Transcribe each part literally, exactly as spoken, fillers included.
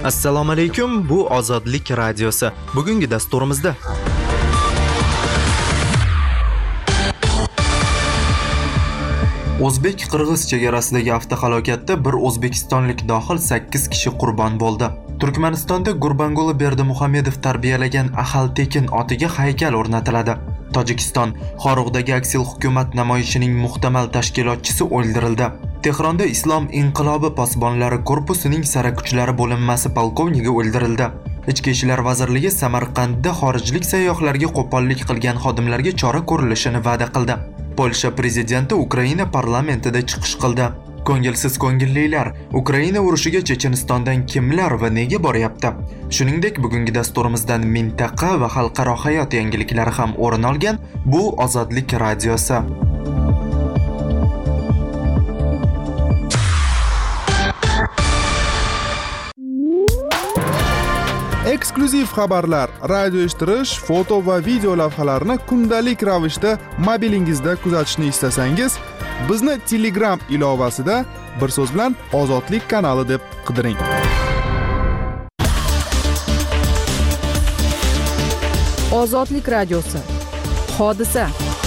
Assalomu alaykum, bu Ozodlik radiosi. Bugungi dasturimizda O'zbek-Qirg'iz chegarasidagi avtohalokatda bir o'zbekistonlik dohil sakkiz kishi qurbon bo'ldi. Turkmanistonda Gurbanguli Berdimuhamedov tarbiyalagan Ahal Tekin otiga haykal o'rnatiladi. Tojikiston Xorug'dagi aksil hukumat namoyishining muhtamal tashkilotchisi o'ldirildi. Tehronda Islom inqilobi posbonlari korpusining sara kuchlari bo'linmasi polkovnigi o'ldirildi. Ichki ishlar vazirligi Samarqandda xorijlik sayyohlarga qo'pollik qilgan xodimlarga chora ko'rilishini va'da qildi. Polsha prezidenti Ukraina parlamentida chiqish qildi. Ko'ngilsiz ko'ngillilar, Ukraina urushiga Chechenistondan kimlar va nega boryapti? Shuningdek, bugungi dasturimizdan mintaqa va xalqaro hayot yangiliklari ham o'rin olgan. Bu Ozodlik radiosi. Eksklyuziv xabarlar, radio eshittirish, foto va video lavhalarni kundalik ravishda mobilingizda kuzatishni istasangiz, bizni Telegram ilovasida bir so'z bilan Ozodlik kanali deb qidiring. Ozodlik radiosi. Hodisa.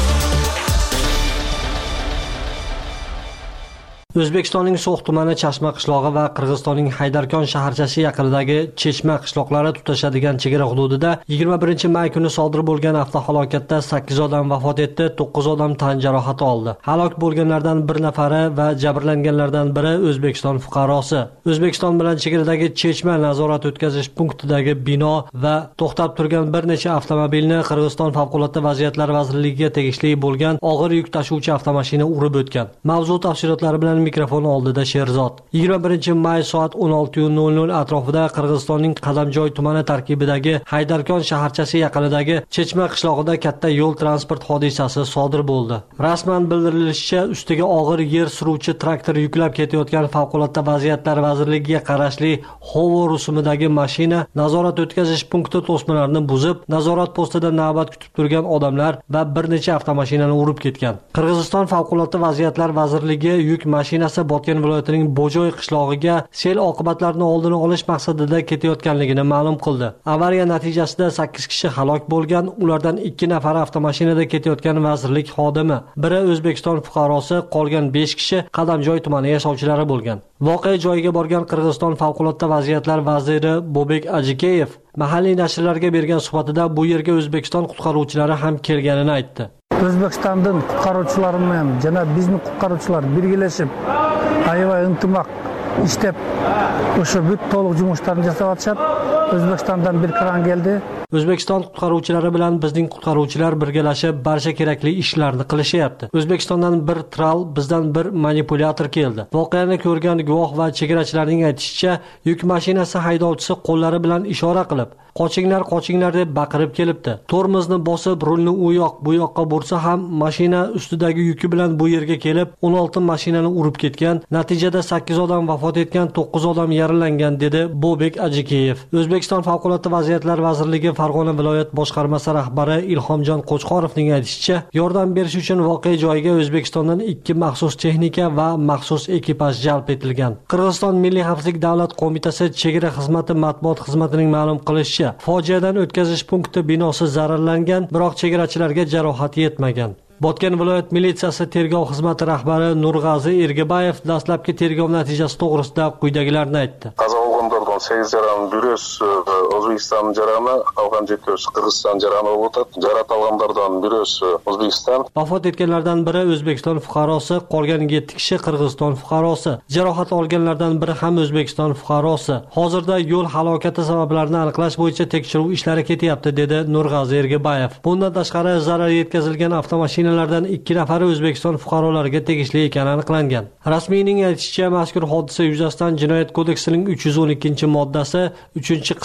O'zbekistonning So'x tumani Chashma qishlog'i va Qirg'izistonning Haydarkon shaharchasi yaqinidagi Chechma qishloqlari tutashadigan chegara hududida yigirma birinchi may kuni sodir bo'lgan avtohalokatda sakkiz odam vafot etdi, to'qqiz odam tan jarohati oldi. Halok bo'lganlardan bir nafari va jabrlanganlardan biri O'zbekiston fuqarosi. O'zbekiston bilan chegaradagi Chechma nazorat o'tkazish punktidagi bino va to'xtab turgan bir necha avtomobilni Qirg'iziston favqulodda vaziyatlar vazirligiga tegishli bo'lgan og'ir yuk tashuvchi avtomashina urib o'tgan. Mavzu tafsilotlari bilan mikrofon oldida Sherzod. yigirma birinchi may soat o'n olti nol nol atrofida Qirg'izistonning Qadamjoy tumani tarkibidagi Haydarkon shaharchasi yaqinidagi Chechma qishlog'ida katta yo'l transport hodisasi sodir bo'ldi. Rasman bildirilishicha, ustiga og'ir yer suruvchi traktor yuklab ketayotgan favqulodda vaziyatlar vazirligiga qarashli Hovo rusumidagi mashina nazorat o'tkazish punkti to'smalarni buzib, nazorat postida navbat kutib turgan odamlar va bir necha avtomashinani urib ketgan. Qirg'iziston favqulodda vaziyatlar vazirligi yuk mashinasi Botken viloyatining Bojoy qishlog'iga sel oqibatlarini oldini olish maqsadida ketayotganligini ma'lum qildi. Avariya natijasida sakkiz kishi halok bo'lgan, ulardan ikki nafari avtomashinada ketayotgan vazirlik xodimi, biri O'zbekiston fuqarosi, qolgan besh kishi Qadamjoy tumani yashovchilari bo'lgan. Voqea joyiga borgan Qirg'iziston favqulodda vaziyatlar vaziri Bobek Ajikeyev mahalliy nashrlarga bergan suhbatida bu yerga O'zbekiston qutqaruvchilari ham kelganini aytdi. O'zbekistondan qutqaruvchilar bilan jana bizning qutqaruvchilar birgalashib, aybay intimaq ishlab, o'sha bit to'liq жұмыстарын жасап atishadi. O'zbekistondan bir kran keldi. O'zbekiston qutqaruvchilari bilan bizning qutqaruvchilar birgalashib barcha kerakli ishlarni qilishyapti. O'zbekistondan bir tral, bizdan bir manipulyator keldi. Voqeani ko'rgan guvoh va chegarachilarning aytishicha, yuk mashinasi haydovchisi qo'llari bilan ishora qilib, qochinglar, qochinglar deb baqirib kelibdi. Tormozni bosib, rulni u yoq, bu yoqqa bursa ham mashina ustidagi yuki bilan bu yerga kelib, o'n olti mashinani urib ketgan. Natijada sakkiz odam vafot etgan, to'qqiz odam yaralangan, dedi Bobek Ajikeyev. O'zbekiston favqulodda vaziyatlar vazirligi Farg'ona viloyat boshqarmasi rahbari Ilhomjon Qo'chqorovning aytishicha, yordam berish uchun voqea joyiga O'zbekistondan ikki maxsus texnika va maxsus ekipaj jalb etilgan. Qirg'iziston Milliy xavfsizlik davlat qo'mitasi chegara xizmati matbuot xizmatining ma'lum qilishicha, fojiadan o'tkazish punkti binosi zararlangan, biroq chegarachilarga jarohat yetmagan. Botken viloyat militsiyasi tergov xizmati rahbari Nurg'azi Ergabayev dastlabki tergov natijasi to'g'risida quyidagilarni aytdi. Qazo bo'lganlardan sakkiz jarani Bures O'zbekiston jarani, qolgan yetti Qirg'iziston jarani bo'ldi. Jarohat olganlardan Bures O'zbekiston. Vafot etganlardan biri O'zbekiston fuqarosi, qolgan yetti kishi Qirg'iziston fuqarosi. Jarohat olganlardan biri ham O'zbekiston fuqarosi. Hozirda yo'l halokati sabablarini aniqlash bo'yicha tekshiruv ishlari ketyapti, dedi Nurg'azi Ergabayev. Bundan tashqari zarar yetkazilgan avtomashina mashinalardan ikki nafari O'zbekiston fuqarolariga tegishli ekani aniqlangan. Rasmiyning aytishicha, mazkur hodisa yuzasidan Jinoyat kodeksining uch yuz o'n ikkinchi moddasi uchinchi qismi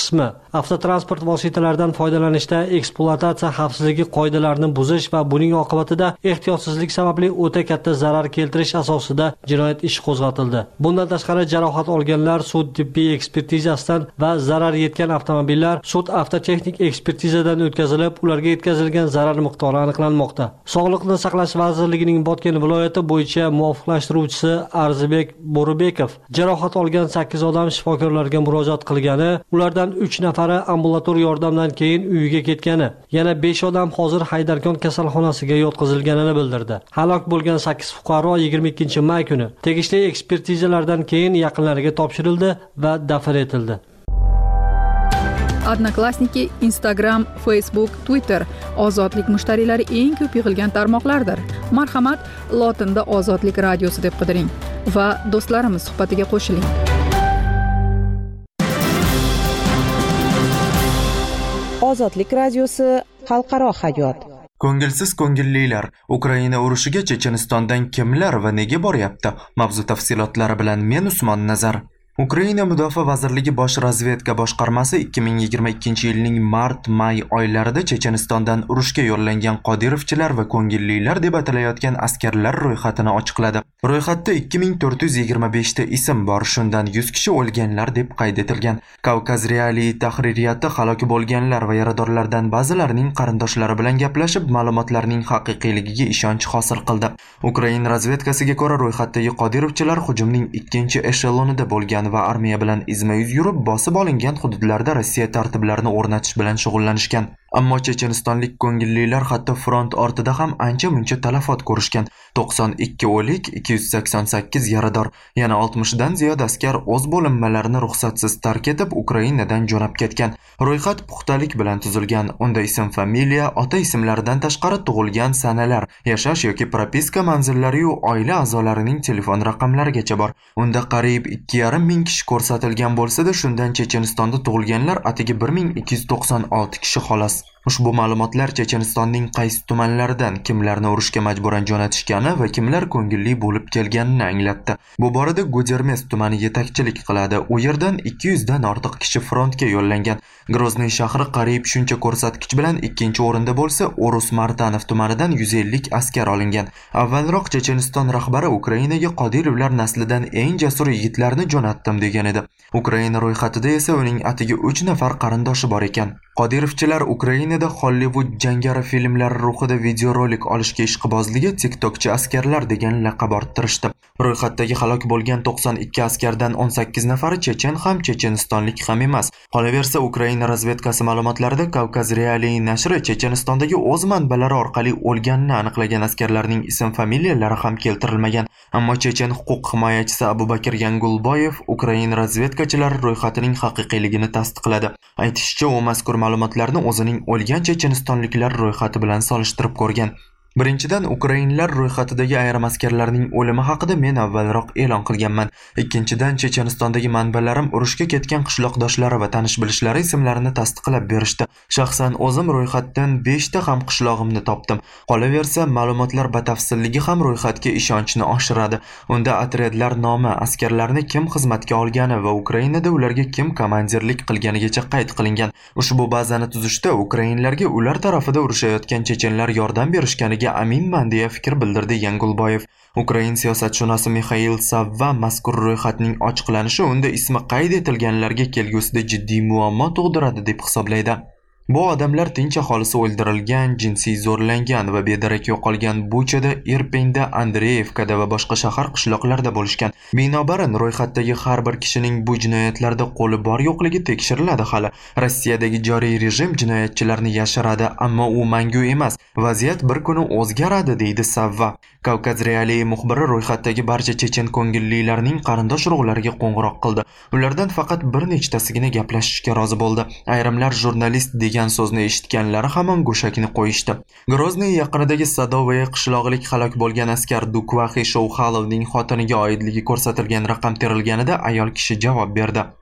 Avtotransport vositalaridan foydalanishda ekspluatatsiya xavfsizligi qoidalarini buzish va buning oqibatida ehtiyotsizlik sababli o'ta katta zarar keltirish asosida jinoyat ishi qo'zg'atildi. Bundan tashqari jarohat olganlar sud tibbiy ekspertizasidan va zarar yetgan avtomobillar sud avtotexnik ekspertizadan o'tkazilib, ularga yetkazilgan zarar miqdori aniqlanmoqda. Sog'liqni saqlash vazirligining Botken viloyati bo'yicha muvofiqlashtiruvchisi Arzibek Bo'ribekov jarohat olgan sakkiz odam shifokorlarga murojaat qilgani, ulardan uch nafari ambulator yordamdan keyin uyiga ketgani, yana besh odam hozir Haydarkon kasalxonasiga yotqizilganini bildirdi. Halok bo'lgan sakkiz fuqaro yigirma ikkinchi may kuni tegishli ekspertizalardan keyin yaqinlariga topshirildi va dafn etildi. Odnoklassniki, Instagram, Facebook, Twitter ozodlik mushtariylari eng ko'p yig'ilgan tarmoqlardir. Marhamat, lotinda Ozodlik radiosi deb qidiring va do'stlarimiz suhbatiga qo'shiling. Ozodlik radiosi xalqaro hayot. Ko'ngilsiz ko'ngillilar, Ukraina urushiga Chechenistondan kimlar va nega boryapti? Mavzu tafsilotlari bilan men Usmon Nazar. Ukraina Mudofaa vazirligi bosh razvedka boshqarmasi ikki ming yigirma ikkinchi yilning mart-may oylarida Chechenistondan urushga yo'llangan Qodirovchilar va ko'ngillilar deb atalayotgan askarlar ro'yxatini ochiqladi. Ro'yxatda ikki ming to'rt yuz yigirma besh ta ism bor, shundan yuz kishi o'lganlar deb qayd etilgan. Kavkaz Realiy tahririyati halok bo'lganlar va yaradorlardan ba'zilarining qarindoshlari bilan gaplashib, ma'lumotlarning haqiqiyligiga ishonch hosil qildi. Ukraina razvedkasiga ko'ra, ro'yxatdagi Qodirovchilar hujumning ikkinchi eshelonida bo'lgan va armiya bilan izma-yuz yurib, bosib olingan hududlarda Rossiya tartiblarini o'rnatish bilan shug'ullanishgan. Ammo chechenistonlik ko'ngillilar hatto front ortida ham ancha-muncha talafot ko'rishgan. to'qson ikki o'lik, ikki yuz sakson sakkiz yarador, yana oltmishdan ziyod askar o'z bo'linmalarini ruxsatsiz tark etib Ukrainadan jo'nab ketgan. Ro'yxat puxtalik bilan tuzilgan. Unda ism, familiya, ota ismlaridan tashqari tug'ilgan sanalar, yashash yoki propiska manzillari va oila a'zolarining telefon raqamlarigacha bor. Unda qariyb ikki yarim ming kishi ko'rsatilgan bo'lsa-da, shundan Chechenistonda tug'ilganlar atigi bir ming ikki yuz to'qson olti kishi xolos. Ushbu ma'lumotlar Chechenistonning qaysi tumanlaridan kimlarni urushga majburan jo'natishgani va kimlar ko'ngilli bo'lib kelganini anglatdi. Bu borada Gudermes tumani yetakchilik qiladi. U yerdan ikki yuz dan ortiq kishi frontga yo'llangan. Grozny shahri qariyb shuncha ko'rsatkich bilan ikkinchi o'rinda bo'lsa, Urus Martanov tumanidan yuz ellik askar olingan. Avvalroq Checheniston rahbari Ukrainaga Qodirovlar naslidan eng jasur yigitlarni jo'natdim degan edi. Ukraina ro'yxatida esa uning atigi uch nafar qarindoshi bor ekan. Qodirovchilar Ukrainada Hollywood jangari filmlari ruhida videorolik olishga ishqibozligi TikTokchi askarlar degan laqab orttirishdi. Ro'yxatdagi halok bo'lgan to'qson ikki askardan o'n sakkiz nafari chechen ham chechenistonlik ham emas. Qolaversa, Ukraina razvedkasi ma'lumotlarida Kavkaz Realiy nashri Chechenistondagi o'z manbalari orqali o'lganini aniqlagan askarlarning ism-familiyalari ham keltirilmagan. Ammo chechen huquq himoyachisi Abubakir Yangulboyev Ukraina razvedkachilari ro'yxatining haqiqiyligini tasdiqladi. Aytishicha, u mazkur ma'lumotlarni o'zining o'lgan chechenistonliklar ro'yxati bilan solishtirib ko'rgan. Birinchidan, Ukrainlar ro'yxatidagi ayrim askarlarning o'limi haqida men avvalroq e'lon qilganman. Ikkinchidan, Chechenistondagi manbalarim urushga ketgan qishloqdoshlari va tanish-bilishlari ismlarini tasdiqlab berishdi. Shaxsan o'zim ro'yxatdan besh ta ham qishlog'imni topdim. Qolaversa, ma'lumotlar batafsilligi ham ro'yxatga ishonchni oshiradi. Unda otryadlar nomi, askarlarni kim xizmatga olgani va Ukrainada ularga kim komandirlik qilganigacha qayd qilingan. Ushbu bazani tuzishda Ukrainlarga ular tarafida urushayotgan chechenlar yordam berishganiga aminman deya fikr bildirdi Yangulboyev. Ukrain siyosatshunosi Mikhail Savva mazkur ro'yxatning ochiqlanishi unda ismi qayd etilganlarga kelgusida jiddiy muammo tug'diradi deb hisoblaydi. Bu odamlar tinch aholisi o'ldirilgan, jinsiy zo'rlangan va bedarak yo'qolgan Buchada, Irpenda, Andreyevkada va boshqa shahar qishloqlarda bo'lishgan. Binobarin ro'yxatdagi har bir kishining bu jinoyatlarda qo'li bor yo'qligi tekshiriladi hali. Rossiyadagi joriy rejim jinoyatchilarni yashiradi, ammo u mangu emas. Vaziyat bir kuni o'zgaradi, deydi Savva. Kavkaz Realiy muxbiri ro'yxatdagi barcha chechen ko'ngillilarning qarindosh urug'lariga qo'ng'iroq qildi. Ulardan faqat bir nechtasigina gaplashishga rozi bo'ldi. Ayrimlar jurnalist degan so'zni eshitganlari hamon go'shakni qo'yishdi. Grozny yaqinidagi Sadovaya qishlog'ilik halok bo'lgan askar Dukvaxi Shouxalovning xotiniga oidligi ko'rsatilgan raqam terilganida ayol kishi javob berdi.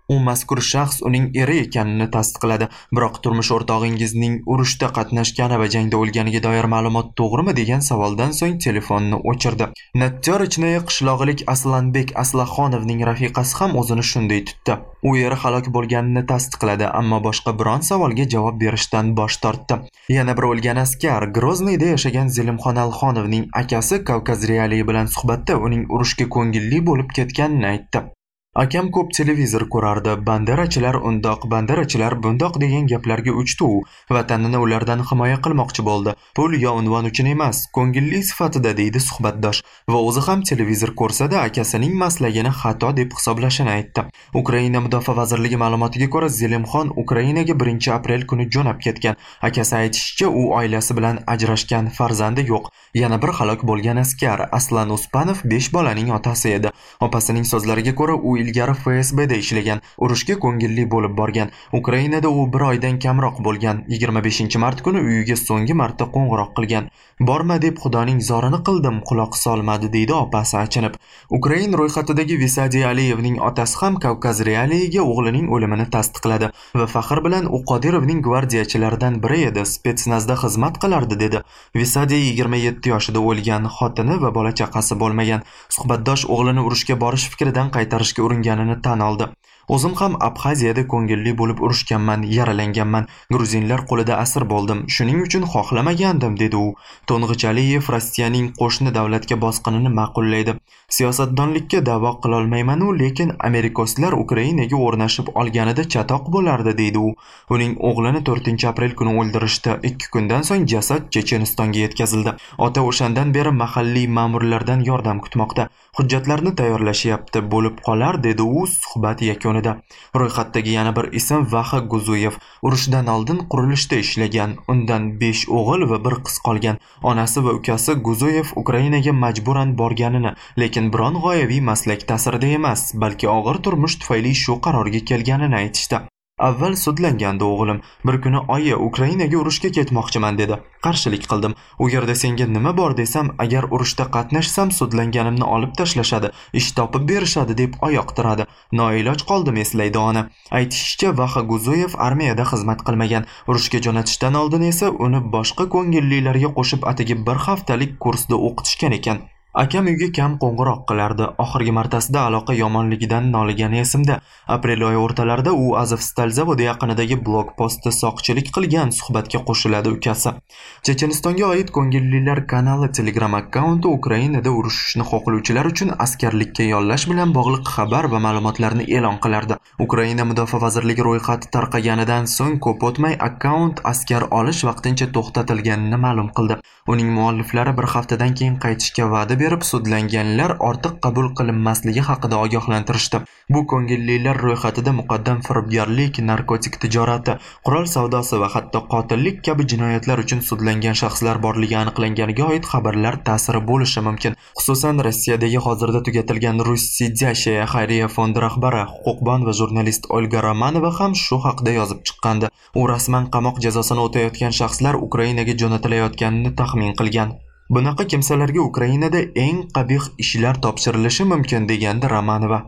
U mazkur shaxs uning eri ekanini tasdiqladi, biroq turmush o'rtog'ingizning urushda qatnashgani va jangda o'lganiga doir ma'lumot to'g'rimi degan savoldan so'ng telefonni o'chirdi. Natyor Ichnaya qishlog'ilik Aslanbek Aslaxonovning rafiqasi ham o'zini shunday tutdi. U eri halok bo'lganini tasdiqladi, ammo boshqa biron savolga javob berishdan bosh tortdi. Yana bir o'lgan askar Grozniyda yashagan Zelimxon Alxonovning akasi Kavkaz Realiy bilan suhbatda uning urushga ko'ngilli bo'lib ketganini aytdi. Akam ko'p televizor ko'rardi, banderachilar undoq, banderachilar bundoq degan gaplarga uchdi u. Vatanini ulardan himoya qilmoqchi bo'ldi. Pul yo unvon uchun emas, ko'ngilli sifatida deydi suhbatdosh va o'zi ham televizor ko'rsada akasining maslagini xato deb hisoblashini aytdi. Ukraina Mudofaa vazirligi ma'lumotiga ko'ra, Zelimxon Ukrainaga birinchi aprel kuni jo'nab ketgan. Akasi aytishicha, u oilasi bilan ajrashgan, farzandi yo'q. Yana bir halok bo'lgan askar Aslan Uspanov besh bolaning otasi edi. Opasining so'zlariga ko'ra, u ilgari F S B da ishlagan, urushga ko'ngilli bo'lib borgan. Ukrainada u bir oydan kamroq bo'lgan. yigirma beshinchi mart kuni uyiga so'nggi marta qo'ng'iroq qilgan. Borma deb Xudoning zorini qildim, quloq solmadi deydi opasi achinib. Ukrain ro'yxatidagi Visadiy Aliyevning otasi ham Kavkaz Realiyiga o'g'lining o'limini tasdiqladi va faxr bilan u Qodirovning gvardiyachilaridan biri edi, spetsnazda xizmat qilardi dedi. Visadiy yigirma yetti yoshida o'lgan, xotini va bola chaqasi bo'lmagan. Suhbatdosh o'g'lini urushga borish fikridan qaytarishga uringanini tan oldi. O'zim ham Abxaziyada ko'ngilli bo'lib urushganman, yaralanganman. Gruzinlar qo'lida asir bo'ldim. Shuning uchun xohlamagandim, dedi u. To'ng'ich Aliyev Rossiyaning qo'shni davlatga bosqinini ma'qullaydi. Siyosatdonlikka da'vo qila olmayman, lekin Amerikoslar Ukrainaga o'rnashib olganida chatoq bo'lardi, deydi u. Uning o'g'lini to'rtinchi aprel kuni o'ldirishdi. ikki kundan so'ng jasad Chechenistonga yetkazildi. Ota o'shandan beri mahalliy ma'murlardan yordam kutmoqda. Hujjatlarni tayyorlashyapti, bo'lib qolar, dedi u suhbat yakunida. Ro'yxatdagi yana bir ism Vaxa Guzuyev. Urushdan oldin qurilishda ishlagan. Undan besh o'g'il va bir qiz qolgan. Onasi va ukasi Guzuyev Ukrainaga majburan borganini, lekin biron g'oyaviy maslak ta'sirida emas, balki og'ir turmush tufayli shu qarorga kelganini aytishdi. Avval sudlangandi o'g'lim. Bir kuni oyi Ukrainaga urushga ketmoqchiman dedi. Qarshilik qildim. U yerda senga nima bor desam, agar urushda qatnashsam sudlanganimni olib tashlashadi, ish topib berishadi deb oyoq tiradi. Noiloj qoldim, eslaydi ona. Aytishicha, Vaxa Guzuyev armiyada xizmat qilmagan. Urushga jo'natishdan oldin esa uni boshqa ko'ngillilarga qo'shib atigi bir haftalik kursda o'qitishgan ekan. Akam uyga kam qo'ng'iroq qilardi. Oxirgi martasida aloqa yomonligidan noligani esimda. Aprel oyi o'rtalarida u Azovstal zavodi yaqinidagi blokpostda soqchilik qilgan, suhbatga qo'shiladi ukasi. Chechenistonga oid ko'ngillilar kanali Telegram akkaunti Ukrainada urushishni xohlovchilar uchun askarlikka yollash bilan bog'liq xabar va ma'lumotlarni e'lon qilardi. Ukraina Mudofaa vazirligi ro'yxati tarqaganidan so'ng ko'p o'tmay akkaunt askar olish vaqtincha to'xtatilganini ma'lum qildi. Uning mualliflari bir haftadan keyin qaytishga va'da berib, sudlanganlar ortiq qabul qilinmasligi haqida ogohlantirishdi. Bu ko'ngillilar ro'yxatida muqaddam firibgarlik, narkotik tijorati, qurol savdosi va hatto qotillik kabi jinoyatlar uchun sudlangan shaxslar borligi aniqlanganiga oid xabarlar ta'siri bo'lishi mumkin. Xususan, Rossiyadagi hozirda tugatilgan Russiya xayriya fondi rahbari, huquqbon va jurnalist Olga Romanova ham shu haqida yozib chiqqandi. U rasman qamoq jazosini o'tayotgan shaxslar Ukrainaga jo'natilayotganini taxmin qilgan. Bunaqa kimsalarga Ukrainada eng qabih ishlar topshirilishi mumkin, degandi Romanova.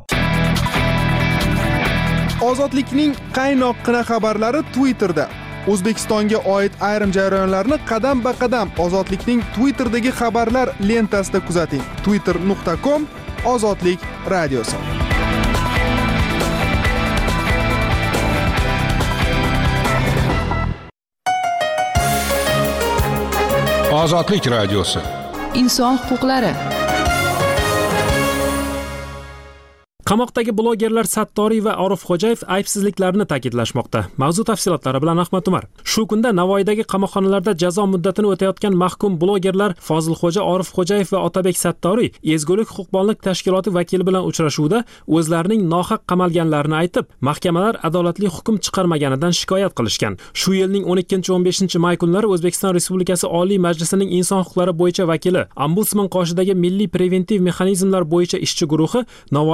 Ozodlikning qaynoqqina xabarlari Twitterda. O'zbekistonga oid ayrim jarayonlarni qadam-ba-qadam Ozodlikning Twitterdagi xabarlar lentasida kuzating. twitter nuqta com Ozodlik radiosi. Ozodlik radiosi. Inson huquqlari. Qamoqdagi blogerlar Sattoriy va Orifxo'jayev aybsizliklarini ta'kidlashmoqda. Mavzu tafsilotlari bilan Ahmad Umar. Shu kunda Navoiydagi qamoqxonalarda jazo muddatini o'tayotgan mahkum blogerlar Fozilxo'ja Orifxo'jayev va Otabek Sattoriy ezgulik huquqbonlik tashkiloti vakili bilan uchrashuvda o'zlarining nohaq qamalganlarini aytib, mahkamalar adolatli hukm chiqarmaganidan shikoyat qilishgan. Shu yilning o'n ikkinchi o'n beshinchi may kunlari O'zbekiston Respublikasi Oliy Majlisining inson huquqlari bo'yicha vakili, Ombudsman qoshidagi Milliy preventiv mexanizmlar bo'yicha ishchi guruhi Navoiy viloyati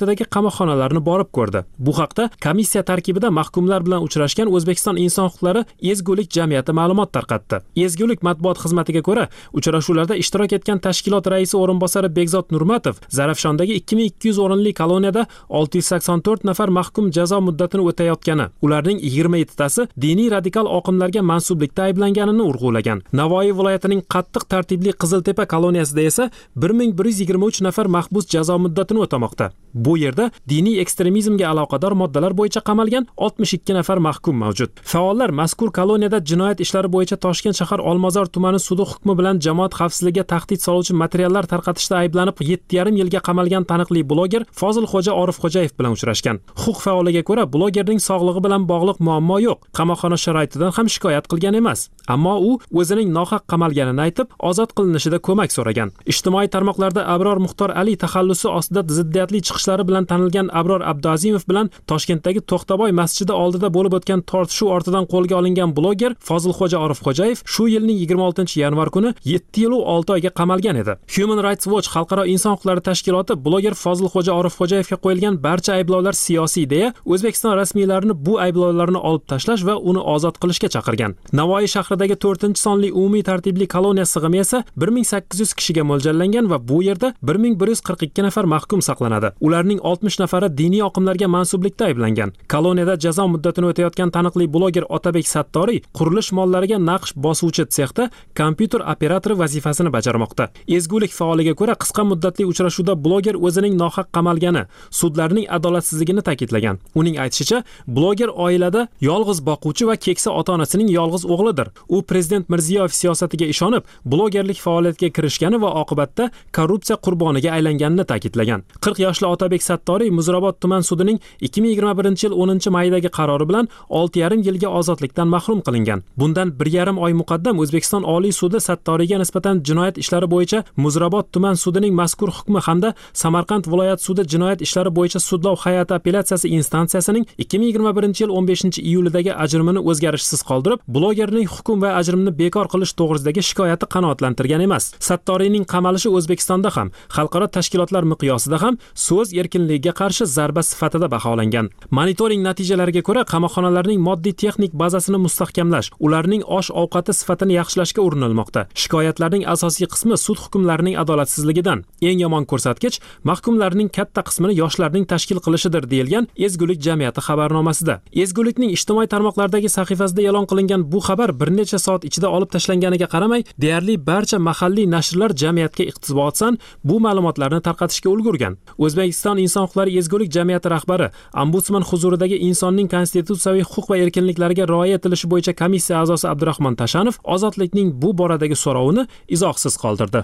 viloyatidagi qamoqxonalarni borib ko'rdi. Bu haqda komissiya tarkibida mahkumlar bilan uchrashgan O'zbekiston inson huquqlari ezgulik jamiyati ma'lumot tarqatdi. Ezgulik matbuot xizmatiga ko'ra, uchrashuvlarda ishtirok etgan tashkilot raisi o'rinbosari Begzod Nurmatov Zarafshondagi ikki ming ikki yuz o'rinli koloniyada olti yuz sakson to'rt nafar mahkum jazo muddatini o'tayotgani, ularning yigirma yettitasi diniy radikal oqimlarga mansublikda ayblanganini urg'ulagan. Navoiy viloyatining qattiq tartibli Qiziltepa koloniyasida esa bir ming bir yuz yigirma uch nafar mahbus jazo muddatini o'tamoqda. Bu yerda diniy ekstremizmga aloqador moddalar bo'yicha qamalgan oltmish ikki nafar mahkum mavjud. Faollar mazkur koloniyada jinoyat ishlari bo'yicha Toshkent shahar Olmazor tumani sudi hukmi bilan jamoat xavfsizligiga tahdid soluvchi materiallar tarqatishda ayblanib yetti yarim yilga qamalgan taniqli bloger Fozilxo'ja Orifxo'jayev bilan uchrashgan. Huquq faoliga ko'ra, blogerning sog'lig'i bilan bog'liq muammo yo'q. Qamoqxona sharoitidan ham shikoyat qilgan emas. Ammo u o'zining nohaq qamalganini aytib, ozod qilinishida ko'mak so'ragan. Ijtimoiy tarmoqlarda Abror Muxtor Ali taxallusi ostida ziddiyatli chiqishlari bilan tanilgan Abror Abduazimov bilan Toshkentdagi To'xtaboy masjidi oldida bo'lib o'tgan tortishuv ortidan qo'lga olingan bloger Fozilxo'ja Orifxo'jayev shu yilning yigirma oltinchi yanvar kuni yetti yil va olti oyga qamalgan edi. Human Rights Watch xalqaro inson huquqlari tashkiloti bloger Fozilxo'ja Orifxo'jayevga qo'yilgan barcha ayblovlar siyosiy deya O'zbekiston rasmiylarini bu ayblovlarni olib tashlash va uni ozod qilishga chaqirgan. Navoiy shahridagi to'rtinchi sonli umumiy tartibli koloniya sig'imi esa bir ming sakkiz yuz kishiga mo'ljallangan va bu yerda bir ming bir yuz qirq ikki nafar mahkum saqlanadi. Ularning oltmish nafari diniy oqimlarga mansublikda ayblangan. Koloniyada jazo muddatini o'tayotgan taniqli bloger Otabek Sattoriy qurilish mollariga naqsh bosuvchi sexda kompyuter operatori vazifasini bajarmoqda. Ezgulik faoliga ko'ra, qisqa muddatli uchrashuvda bloger o'zining nohaq qamalgani, sudlarning adolatsizligini ta'kidlagan. Uning aytishicha, bloger oilada yolg'iz boquvchi va keksa ota-onasining yolg'iz o'g'lidir. U prezident Mirziyoyev siyosatiga ishonib, blogerlik faoliyatiga kirishgani va oqibatda korrupsiya qurboniga aylanganini ta'kidlagan. qirq yoshli Otabek Sattoriy Muzrabot tuman sudining ikki ming yigirma birinchi yil o'ninchi maydagi qarori bilan olti yarim yilga ozodlikdan mahrum qilingan. Bundan bir yarim oy muqaddam O'zbekiston Oliy sudi Sattoriyga nisbatan jinoyat ishlari bo'yicha Muzrabot tuman sudining mazkur hukmi hamda Samarqand viloyat sudi jinoyat ishlari bo'yicha sudlov hay'ati apellyatsiyasi instansiyasining ikki ming yigirma birinchi yil o'n beshinchi iyulidagi ajrimini o'zgarishsiz qoldirib, blogerning hukm va ajrimni bekor qilish to'g'risidagi shikoyati qanoatlantirgan emas. Sattoriyning qamalishi O'zbekistonda ham, xalqaro tashkilotlar miqyosida ham so'z erkinligiga qarshi zarba sifatida baholangan. Monitoring natijalariga ko'ra, qamoqxonalarning moddiy texnik bazasini mustahkamlash, ularning osh-ovqati sifatini yaxshilashga urinilmoqda. Shikoyatlarning asosiy qismi sud hukmlarining adolatsizligidan. Eng yomon ko'rsatkich mahkumlarning katta qismini yoshlarning tashkil qilishidir deyilgan Ezgulik jamiyati xabarnomasida. Ezgulikning ijtimoiy tarmoqlardagi sahifasida e'lon qilingan bu xabar bir necha soat ichida olib tashlanganiga qaramay, deyarli barcha mahalliy nashrlar jamiyatga iqtibosdan bu ma'lumotlarni tarqatishga ulgurgan. O'zbekiston inson huquqlari ezgulik jamiyati rahbari, ombudsman huzuridagi insonning konstitutsiyaviy huquq va erkinliklariga rioya etilishi bo'yicha komissiya a'zosi Abdurahmon Tashanov ozodlikning bu boradagi so'rovini izohsiz qoldirdi.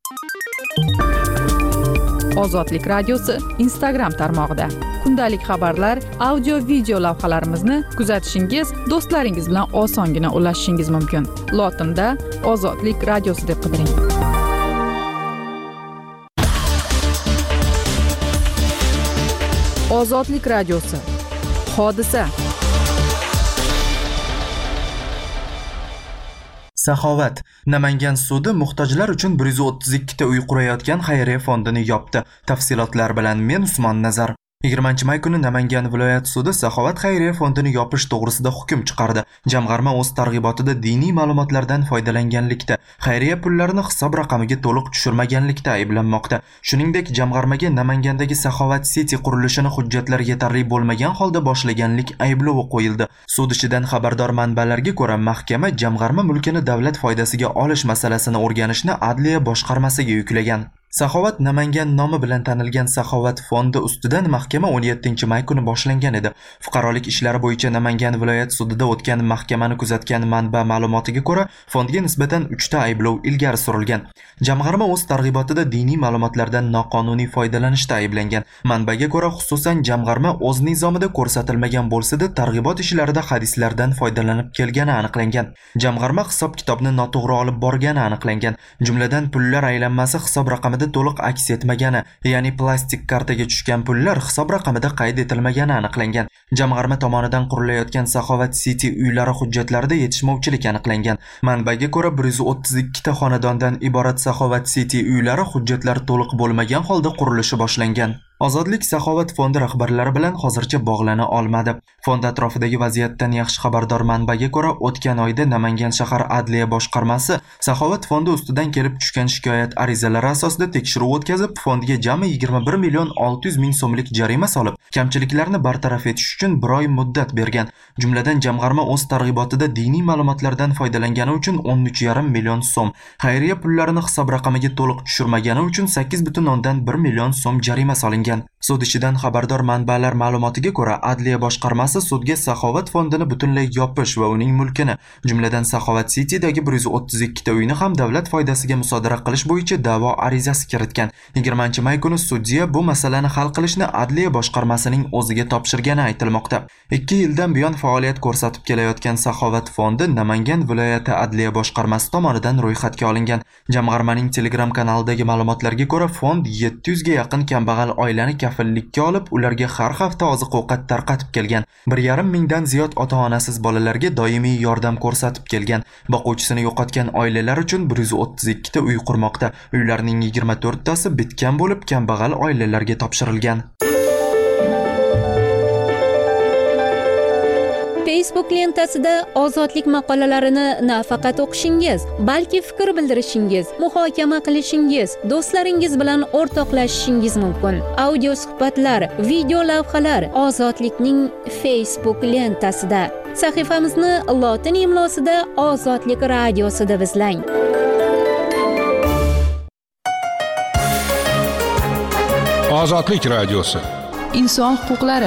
Ozodlik radiosi Instagram tarmog'ida kundalik xabarlar, audio video lavhalarimizni kuzatishingiz, do'stlaringiz bilan osongina ulashishingiz mumkin. Lotinda Ozodlik radiosi deb qidiring. Ozodlik radiosi. Hodisa. Saxovat. Namangan sudi muhtojlar uchun bir yuz o'ttiz ikki ta uy qurayotgan xayriya fondini yopdi. Tafsilotlar bilan men Usmon Nazar. yigirmanchi may kuni Namangan viloyat sudi Saxovat xayriya fondini yopish to'g'risida hukm chiqardi. Jamg'arma o'z targ'ibotida diniy ma'lumotlardan foydalanganlikda, xayriya pullarini hisob raqamiga to'liq tushirmaganlikda ayblanmoqda. Shuningdek, jamg'armaga Namangandagi Saxovat City qurilishini hujjatlar yetarli bo'lmagan holda boshlaganlik ayblovi qo'yildi. Sud ishidan xabardor manbalarga ko'ra, mahkama jamg'arma mulkini davlat foydasiga olish masalasini o'rganishni Adliya boshqarmasiga yuklagan. Saxovat Namangan nomi bilan tanilgan Saxovat fondi ustidan mahkama o'n yettinchi may kuni boshlangan edi. Fuqarolik ishlari bo'yicha Namangan viloyat sudida o'tgan mahkamani kuzatgan manba ma'lumotiga ko'ra, fondga nisbatan uch ta ayblov ilgari surilgan. Jamg'arma o'z targ'ibotida diniy ma'lumotlardan noqonuniy foydalanishda ayblangan. Manbaga ko'ra, xususan jamg'arma o'z nizomida ko'rsatilmagan bo'lsa-da, targ'ibot ishlarida hadislardan foydalanib kelgani aniqlangan. Jamg'arma hisob-kitobni noto'g'ri olib borgani aniqlangan. Jumladan pullar aylanmasi hisob raqamida to'liq aks etmagani, ya'ni plastik kartaga tushgan pullar hisob raqamida qayd etilmagani aniqlangan. Jamg'arma tomonidan qurilayotgan Saxovat City uylari hujjatlarida yetishmovchilik aniqlangan. Manbaga ko'ra, bir yuz o'ttiz ikki ta xonadondan iborat Saxovat City uylari hujjatlar to'liq bo'lmagan holda qurilishi boshlangan. Ozodlik Saxovat fondi rahbarlari bilan hozircha bog'lana olmadi. Fond atrofidagi vaziyatdan yaxshi xabardor manbaga ko'ra, o'tgan oyda Namangan shahar adliya boshqarmasi Saxovat fondi ustidan kelib tushgan shikoyat arizalari asosida tekshiruv o'tkazib, fondga jami yigirma bir million olti yuz ming so'mlik jarima solib, kamchiliklarni bartaraf etish uchun bir oy muddat bergan. Jumladan jamg'arma o'z targ'ibotida diniy ma'lumotlardan foydalangani uchun o'n uch yarim million so'm, xayriya pullarini hisob raqamiga to'liq tushirmagani uchun sakkiz butun o'ndan bir million so'm jarima solingan. Sud ishidan xabardor manbalar ma'lumotiga ko'ra, adliya boshqarmasi sudga Saxovat fondini butunlay yopish va uning mulkini, jumladan Saxovat City'dagi bir yuz o'ttiz ikki ta uyni ham davlat foydasiga musodara qilish bo'yicha da'vo arizasi kiritgan. yigirmanchi may kuni sudya bu masalani hal qilishni adliya boshqarmasining o'ziga topshirgani aytilmoqda. ikki yildan buyon faoliyat ko'rsatib kelayotgan Saxovat fondi Namangan viloyati adliya boshqarmasi tomonidan ro'yxatga olingan. Jamg'armaning Telegram kanalidagi ma'lumotlarga ko'ra, fond yetti yuz ga yaqin kambag'al oilani kafillikka olib, ularga har hafta oziq-ovqat tarqatib kelgan. bir yarim mingdan ziyod ota-onasiz bolalarga doimiy yordam ko'rsatib kelgan. Boquvchisini yo'qotgan oilalar uchun bir yuz o'ttiz ikki ta uy qurmoqda. Uylarning yigirma to'rt tasi bitgan bo'lib, kambag'al oilalarga topshirilgan. Facebook lentasida ozodlik maqolalarini nafaqat o'qishingiz, balki fikr bildirishingiz, muhokama qilishingiz, do'stlaringiz bilan o'rtoqlashishingiz mumkin. Audio suhbatlar, video lavhalar Ozodlikning Facebook lentasida. Sahifamizni lotin imlosida Ozodlik radiosi deb izlang. Ozodlik radiosi. Inson huquqlari.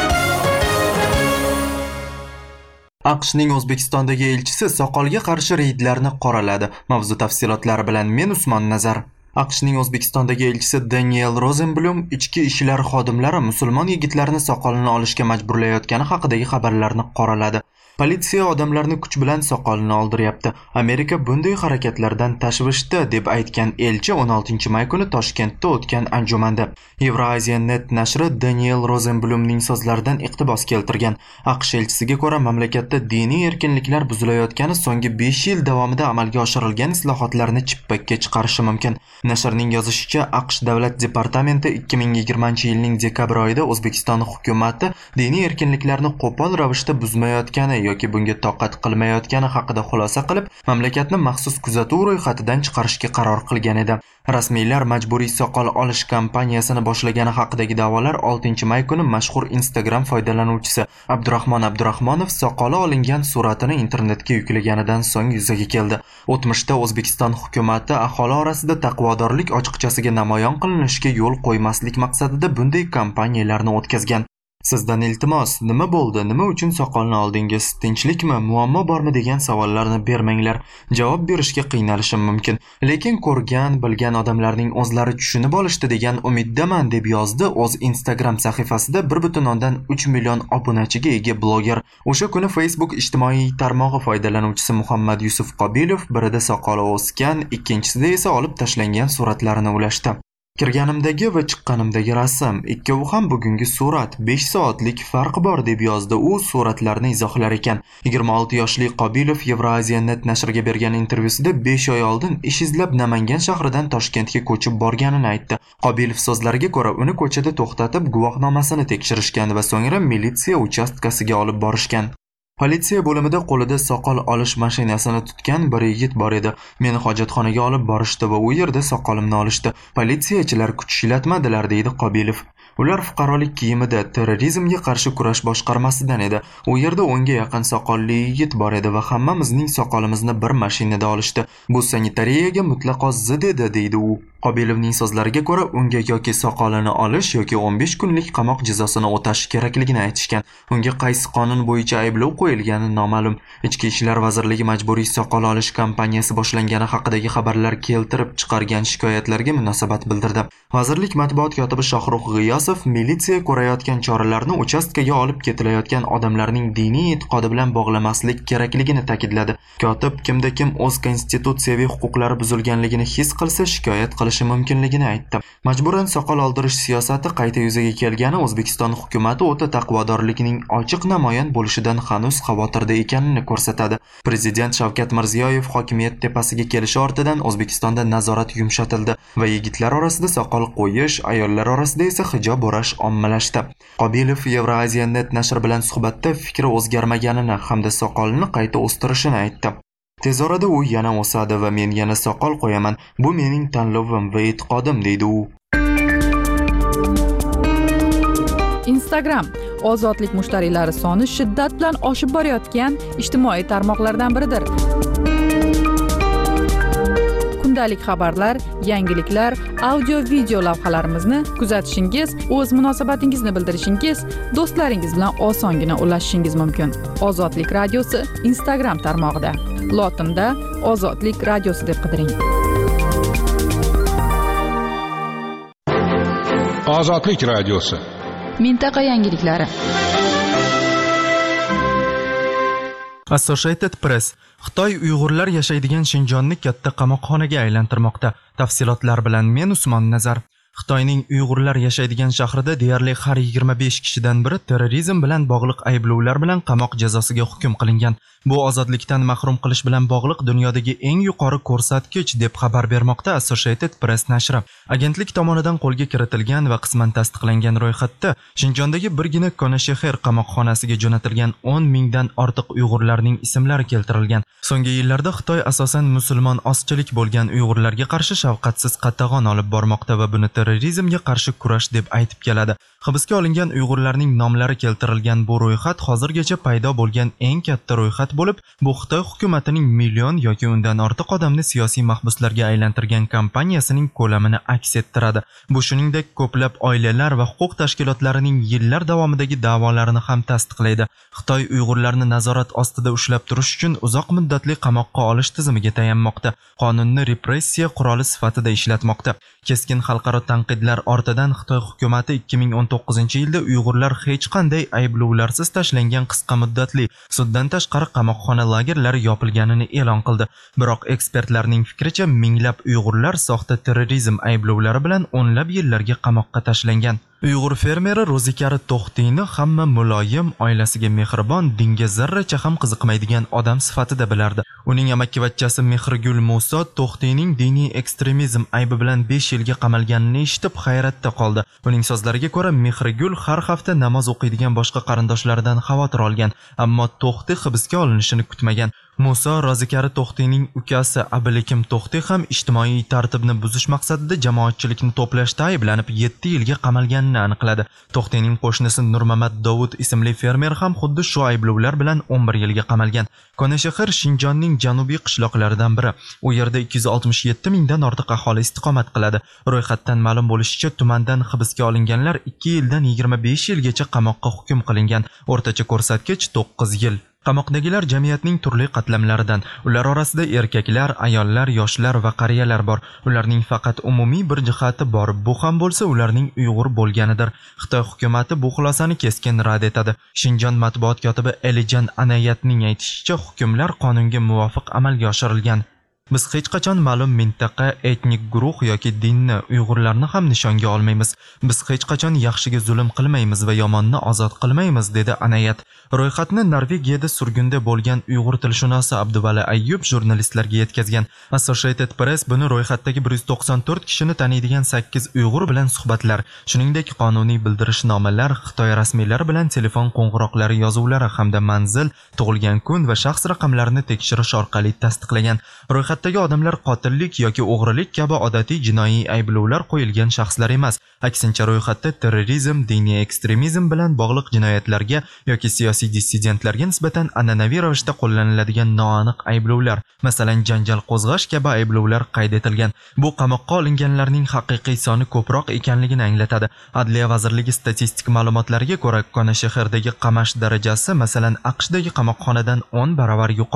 AQShning O'zbekistondagi elchisi soqolga qarshi reydlarni qoraladi. Mavzu tafsilotlari bilan men Usmon Nazar. AQShning O'zbekistondagi elchisi Daniel Rosenblum ichki ishlar xodimlari musulmon yigitlarni soqolini olishga majburlayotgani haqidagi xabarlarni qoraladi. Politsiya odamlarni kuch bilan soqolini oldiryapti. Amerika bunday harakatlardan tashvishda deb aytgan elchi o'n oltinchi may kuni Toshkentda o'tgan anjumanda Eurazianet nashri Daniel Rosenblumning so'zlaridan iqtibos keltirgan. AQSh elchisiga ko'ra, mamlakatda diniy erkinliklar buzilayotgani so'nggi besh yil davomida amalga oshirilgan islohotlarni chippakka chiqarishi mumkin. Nashrning yozishicha, AQSh davlat departamenti ikki ming yigirmanchi yilning dekabr oyida O'zbekiston hukumati diniy erkinliklarni qo'pol ravishda buzmayotgani yoki bunga toqat qilmayotgani haqida xulosa qilib, mamlakatni maxsus kuzatuv ro'yxatidan chiqarishga qaror qilgan edi. Rasmiylar majburiy soqol olish kampaniyasini boshlagani haqidagi da'volar oltinchi may kuni mashhur Instagram foydalanuvchisi Abdurahmon Abdurahmonov soqoli olingan suratini internetga yuklaganidan so'ng yuzaga keldi. O'tmishda O'zbekiston hukumati aholi orasida taqvodorlik ochiqchasiga namoyon qilinishiga yo'l qo'ymaslik maqsadida bunday kampaniyalarni o'tkazgan. Sizdan iltimos, nima bo'ldi? Nima uchun soqolni oldingiz? Tinchlikmi? Muammo bormi degan savollarni bermanglar. Javob berishga qiynalishim mumkin. Lekin ko'rgan, bilgan odamlarning o'zlari tushunib olishdi degan umiddaman, deb yozdi o'z Instagram sahifasida bir butun o'ndan uch million obunachiga ega bloger. O'sha kuni Facebook ijtimoiy tarmog'i foydalanuvchisi Muhammad Yusuf Qobilov birida soqoli o'sgan, ikkinchisida esa olib tashlangan suratlarini ulashdi. Kirganimdagi va chiqqanimdagi rasm, ikkovi ham bugungi surat, besh soatlik farqi bor, deb yozdi u suratlarni izohlar ekan. yigirma olti yoshli Qobilov Eurazianet nashriga bergan intervyusida besh oy oldin ish izlab Namangan shahridan Toshkentga ko'chib borganini aytdi. Qobilov so'zlariga ko'ra, uni ko'chada to'xtatib, guvohnomasini tekshirishgan va so'ngra militsiya uchastkasiga olib borishgan. Politsiya bo'limida qo'lida soqol olish mashinasini tutgan bir yigit bor edi. Meni hojatxonaga olib borishdi va u yerda soqolimni olishdi. Politsiyachilar kuch ishlatmadilar, deydi Qobilov. Ular fuqarolik kiyimida terrorizmga qarshi kurash boshqarmasidan edi. U yerda o'nga yaqin soqolli yigit bor edi va hammamizning soqolimizni bir mashinada olishdi. Bu sanitariyaga mutlaqo zid edi, deydi u. Qobilovning so'zlariga ko'ra, unga yoki soqolini olish yoki o'n besh kunlik qamoq jazosini o'tash kerakligini aytishgan. Unga qaysi qonun bo'yicha ayblov qo'yilgani noma'lum. Ichki ishlar vazirligi majburiy soqol olish kampaniyasi boshlangani haqidagi xabarlar keltirib chiqargan shikoyatlarga munosabat bildirdi. Vazirlik matbuot kotibi Shohrux G'iyosov militsiya ko'rayotgan choralarni uchastkaga olib ketilayotgan odamlarning diniy e'tiqodi bilan bog'lamaslik kerakligini ta'kidladi. Kotib kimda kim o'z konstitutsiyaviy huquqlari buzilganligini his qilsa shikoyat qilish qilishi mumkinligini aytdi. Majburan soqol oldirish siyosati qayta yuzaga kelgani O'zbekiston hukumatı o'ta taqvodorlikning ochiq namoyon bo'lishidan hanuz xavotirda ekanini ko'rsatadi. Prezident Shavkat Mirziyoyev hokimiyat tepasiga kelishi ortidan O'zbekistonda nazorat yumshatildi va yigitlar orasida soqol qo'yish, ayollar orasida esa hijob o'rash ommalashdi. Qobilov Euraziyanet nashr bilan suhbatda fikri o'zgarmaganini hamda soqolni qayta o'stirishini aytdi. Tez orada u yana o'sadi va men yana soqol qo'yaman. Bu mening tanlovim va e'tiqodim, deydi u. Instagram ozodlik mushtariylari soni shiddat bilan oshib borayotgan ijtimoiy tarmoqlardan biridir. Kundalik xabarlar, yangiliklar, audio video lavhalarimizni kuzatishingiz, o'z munosabatingizni bildirishingiz, do'stlaringiz bilan osongina ulashishingiz mumkin. Ozodlik radiosi Instagram tarmog'ida. Lotinda Ozodlik radiosi deb qidiring. Ozodlik radiosi. Mintaqa yangiliklari. Associated Press Xitoy Uyg'urlar yashaydigan Shinjonni katta qamoqxonaga aylantirmoqda. Tafsilotlar bilan men Usmon Nazar. Xitoyning Uyg'urlar yashaydigan shahrida deyarli har yigirma besh kishidan biri terrorizm bilan bog'liq ayblovlar bilan qamoq jazosiga hukm qilingan. Bu ozodlikdan mahrum qilish bilan bog'liq dunyodagi eng yuqori ko'rsatkich deb xabar bermoqda Associated Press nashri. Agentlik tomonidan qo'lga kiritilgan va qisman tasdiqlangan ro'yxatda Shinjondagi birgina Konashexer qamoqxonasiga jo'natilgan o'n mingdan ortiq Uyg'urlarning ismlari keltirilgan. So'nggi yillarda Xitoy asosan musulmon ozchilik bo'lgan Uyg'urlarga qarshi shafqatsiz qatag'on olib bormoqda va buni terrorizmga qarshi kurash deb aytib keladi. Hibsga olingan Uyg'urlarning nomlari keltirilgan bu ro'yxat hozirgacha paydo bo'lgan eng katta ro'yxat bo'lib, bu Xitoy hukumatining million yoki undan ortiq odamni siyosiy mahbuslarga aylantirgan kampaniyasining ko'lamini aks ettiradi. Bu shuningdek ko'plab oilalar va huquq tashkilotlarining yillar davomidagi da'volarini ham tasdiqlaydi. Xitoy Uyg'urlarni nazorat ostida ushlab turish uchun uzoq muddatli qamoqqa olish tizimiga tayanmoqda. Qonunni repressiya quroli sifatida ishlatmoqda. Keskin xalqaro tanqidlar ortidan Xitoy hukumati ikki ming o'n to'qqizinchi yilda Uyg'urlar hech qanday ayblovlarsiz tashlangan qisqa muddatli suddan tashqari qamoqxona lagerlari yopilganini e'lon qildi. Biroq ekspertlarning fikricha minglab Uyg'urlar soxta terrorizm ayblovlari bilan o'nlab yillarga qamoqqa tashlangan. Uyg'ur fermeri Ro'zikari To'xtiyni hamma muloyim, oilasiga mehribon, dinga zarracha ham qiziqmaydigan odam sifatida bilardi. Uning amakkivachchasi Mehrigul Muso To'xtiyning diniy ekstremizm aybi bilan besh yilga qamalganini eshitib hayratda qoldi. Uning so'zlariga ko'ra, Mehrigul har hafta namoz o'qiydigan boshqa qarindoshlaridan xavotir olgan, ammo To'xti hibsga olinishini kutmagan. Muso Ro'zikari To'xtiyning ukasi Abilikim To'xti ham ijtimoiy tartibni buzish maqsadida jamoatchilikni to'plashda ayblanib yetti yilga qamalganini aniqladi. To'xtiyning qo'shnisi Nurmamat Dovud ismli fermer ham xuddi shu ayblovlar bilan o'n bir yilga qamalgan. Konashexer Shinjonning janubiy qishloqlaridan biri. U yerda ikki yuz oltmish yetti mingdan ortiq aholi istiqomat qiladi. Ro'yxatdan ma'lum bo'lishicha, tumandan hibsga olinganlar ikki yildan yigirma besh yilgacha qamoqqa hukm qilingan. O'rtacha ko'rsatkich to'qqiz yil. Qamoqdagilar jamiyatning turli qatlamlaridan. Ular orasida erkaklar, ayollar, yoshlar va qariyalar bor. Ularning faqat umumiy bir jihati bor. Bu ham bo'lsa ularning Uyg'ur bo'lganidir. Xitoy hukumatı bu xulosani keskin rad etadi. Shinjon matbuot kotibi Elijan Anayatning aytishicha, hukmlar qonunga muvofiq amalga oshirilgan. Biz hech qachon ma'lum mintaqa, etnik guruh yoki dinni, Uyg'urlarni ham nishonga olmaymiz. Biz hech qachon yaxshiga zulm qilmaymiz va yomonni ozod qilmaymiz, dedi Anayat. Ro'yxatni Norvegiyada surgunda bo'lgan Uyg'ur tilshunosi Abduvali Ayyub jurnalistlarga yetkazgan. Associated Press buni ro'yxatdagi bir yuz to'qson to'rt kishini taniydigan sakkiz Uyg'ur bilan suhbatlar, shuningdek qonuniy bildirishnomalar, Xitoy rasmiylari bilan telefon qo'ng'iroqlari yozuvlari hamda manzil, tug'ilgan kun va shaxs raqamlarini tekshirish orqali tasdiqlagan. Ro'yxatdagi odamlar qotillik yoki o'g'rilik kabi odatiy jinoiy ayblovlar qo'yilgan shaxslar emas. Aksincha, ro'yxatda terrorizm, diniy ekstremizm bilan bog'liq jinoyatlarga yoki siyosiy dissidentlarga nisbatan an'anaviy ravishda qo'llaniladigan noaniq ayblovlar, masalan janjal qo'zg'ash kabi ayblovlar qayd etilgan. Bu qamoqqa olinganlarning haqiqiy soni ko'proq ekanligini anglatadi. Adliya vazirligi statistik ma'lumotlariga ko'ra, Konashexerdagi qamash darajasi masalan AQShdagi qamoqxonadan o'n baravar yuqori.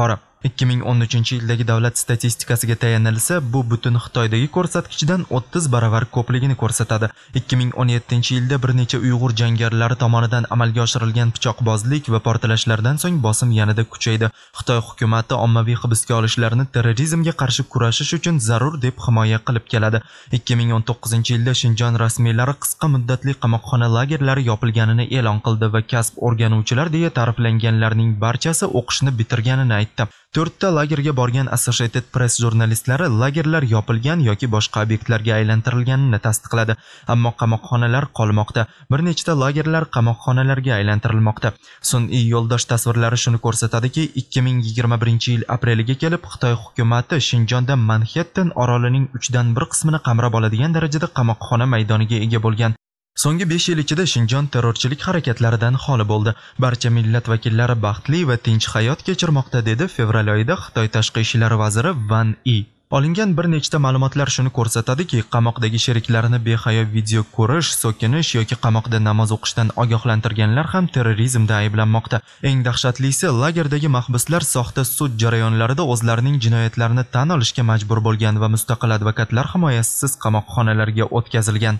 ikki ming o'n uchinchi yildagi davlat statistikasiga tayanilsa, bu butun Xitoydagi ko'rsatkichdan o'ttiz baravar ko'pligini ko'rsatadi. ikki ming o'n yettinchi yilda bir necha Uyg'ur jangarilari tomonidan amalga oshirilgan pichoqbozlik va portlashlardan so'ng bosim yanada kuchaydi. Xitoy hukumati ommaviy hibsga olishlarni terrorizmga qarshi kurashish uchun zarur deb himoya qilib keladi. ikki ming o'n to'qqizinchi yilda Shinjon rasmiylari qisqa muddatli qamoqxona lagerlari yopilganini e'lon qildi va kasb o'rganuvchilar deya ta'riflanganlarning barchasi o'qishni bitirganini aytdi. to'rtta lagerga borgan Associated Press jurnalistlari lagerlar yopilgan yoki boshqa obyektlarga aylantirilganini tasdiqladi. Ammo qamoqxonalar qolmoqda. Bir nechta lagerlar qamoqxonalarga aylantirilmoqda. Sun'iy yo'ldosh tasvirlari shuni ko'rsatadiki, ikki ming yigirma birinchi yil apreliga kelib Xitoy hukumati Shinjonda Manhattan orolining uchdan bir qismini qamrab oladigan darajada qamoqxona maydoniga ega bo'lgan. So'nggi besh yil ichida Shinjon terrorchilik harakatlaridan xoli bo'ldi. Barcha millat vakillari baxtli va tinch hayot kechirmoqda, dedi fevral oyida Xitoy tashqi ishlar vaziri Van Yi. Olingan bir nechta ma'lumotlar shuni ko'rsatadiki, qamoqdagi sheriklarini behayo video ko'rish, so'kinish yoki qamoqda namoz o'qishdan ogohlantirganlar ham terrorizmda ayblanmoqda. Eng dahshatlisi, lagerdagi mahbuslar soxta sud jarayonlarida o'zlarining jinoyatlarini tan olishga majbur bo'lgan va mustaqil advokatlar himoyasisiz qamoqxonalarga o'tkazilgan.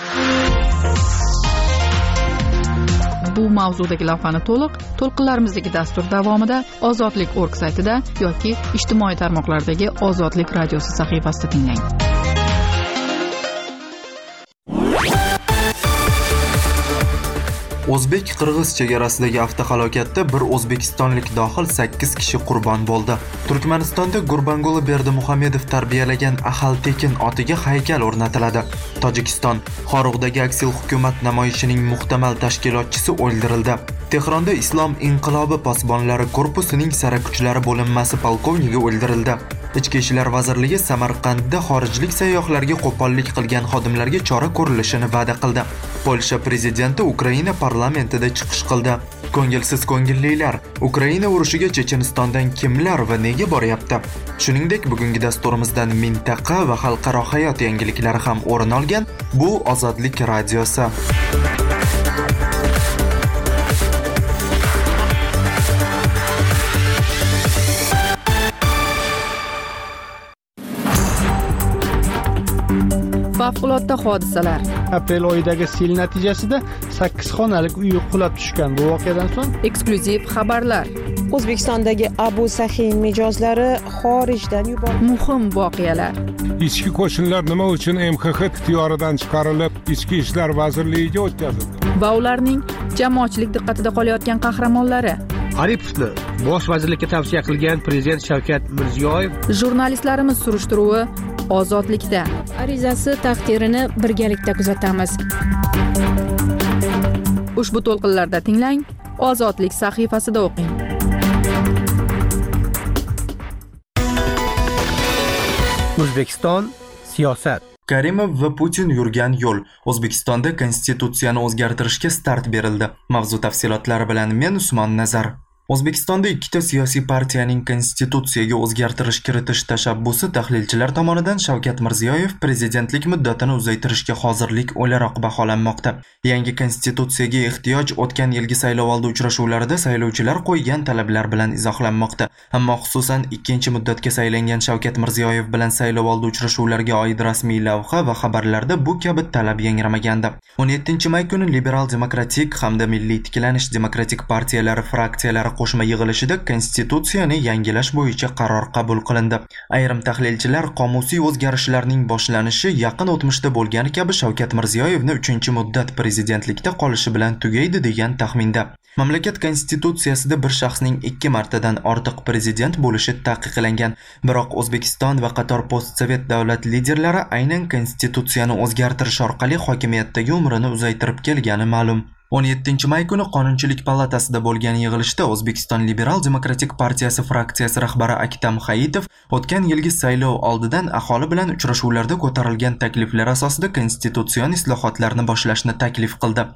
Bu mavzudagi lavhani to'liq to'lqinlarimizdagi dastur davomida ozodlik org saytida yoki ijtimoiy tarmoqlardagi Ozodlik radiosi sahifasida tinglang. O'zbek-qirg'iz chegarasidagi avtohalokatda bir o'zbekistonlik dohil sakkiz kishi qurbon bo'ldi. Turkmanistonda Gurbanguli Berdimuhamedov tarbiyalagan Ahal Tekin otiga haykal o'rnatiladi. Tojikiston Xorug'dagi aksil hukumat namoyishining muhtamal tashkilotchisi o'ldirildi. Tehronda Islom inqilobi posbonlari korpusining sara kuchlari bo'linmasi polkovnigi o'ldirildi. Ichki ishlar vazirligi Samarqandda xorijlik sayyohlarga qo'pollik qilgan xodimlarga chora ko'rilishini va'da qildi. Polsha prezidenti Ukraina parlamentida chiqish qildi. Ko'ngilsiz ko'ngillilar, Ukraina urushiga Chechenistondan kimlar va nega boryapti? Shuningdek, bugungi dasturimizdan mintaqa va xalqaro hayot yangiliklari ham o'rin olgan. Bu Ozodlik radiosi. Favqulodda hodisalar. Aprel oyidagi sel natijasida sakkiz xonalik uy qulab tushgan. Bu voqeadan so'ng eksklyuziv xabarlar. O'zbekistondagi Abu Sahin mijozlari xorijdan yuborildi. Muhim voqealar. Ichki qo'shinlar nima uchun M X X ixtiyoridan chiqarilib, Ichki ishlar vazirligiga o'tkazildi? Va ularning jamoatchilik diqqatida qolayotgan qahramonlari. Aripovni bosh vazirlikka tavsiya qilgan prezident Shavkat Mirziyoyev. Jurnalistlarimiz surishtiruvi Ozodlikda. Arizasi taqdirini birgalikda kuzatamiz. Ushbu to'lqinlarda tinglang, Ozodlik sahifasida o'qing. O'zbekiston siyosat. Karimov va Putin yurgan yo'l. O'zbekistonda konstitutsiyani o'zgartirishga start berildi. Mavzu tafsilotlari bilan men Usmon Nazar. O'zbekistonda ikkita siyosiy partiyaning konstitutsiyaga o'zgartirish kiritish tashabbusi tahlilchilar tomonidan Shavkat Mirziyoyev prezidentlik muddatini uzaytirishga hozirlik o'laroq baholanmoqda. Yangi konstitutsiyaga ehtiyoj o'tgan yilgi saylovoldi uchrashuvlarida saylovchilar qo'ygan talablar bilan izohlanmoqda. Ammo xususan ikkinchi muddatga saylangan Shavkat Mirziyoyev bilan saylovoldi uchrashuvlariga oid rasmiy lavha va xabarlarda bu kabi talab yangramagandi. o'n yettinchi may kuni Liberal demokratik hamda Milliy tiklanish demokratik partiyalari fraksiyalari qo'shma yig'ilishida konstitutsiyani yangilash bo'yicha qaror qabul qilindi. Ayrim tahlilchilar qomusiy o'zgarishlarning boshlanishi yaqin o'tmishda bo'lgani kabi Shavkat Mirziyoyevni uchinchi muddat prezidentlikda qolishi bilan tugaydi degan taxminda. Mamlakat konstitutsiyasida bir shaxsning ikki martadan ortiq prezident bo'lishi taqiqlangan. Biroq O'zbekiston va qator postsovet davlat liderlari aynan konstitutsiyani o'zgartirish orqali hokimiyatdagi umrini uzaytirib kelgani ma'lum. o'n yettinchi may kuni Qonunchilik palatasida bo'lgan yig'ilishda O'zbekiston Liberal demokratik partiyasi fraksiyasi rahbari Aktam Hayitov o'tgan yilgi saylov oldidan aholi bilan uchrashuvlarda ko'tarilgan takliflar asosida konstitutsion islohotlarni boshlashni taklif qildi.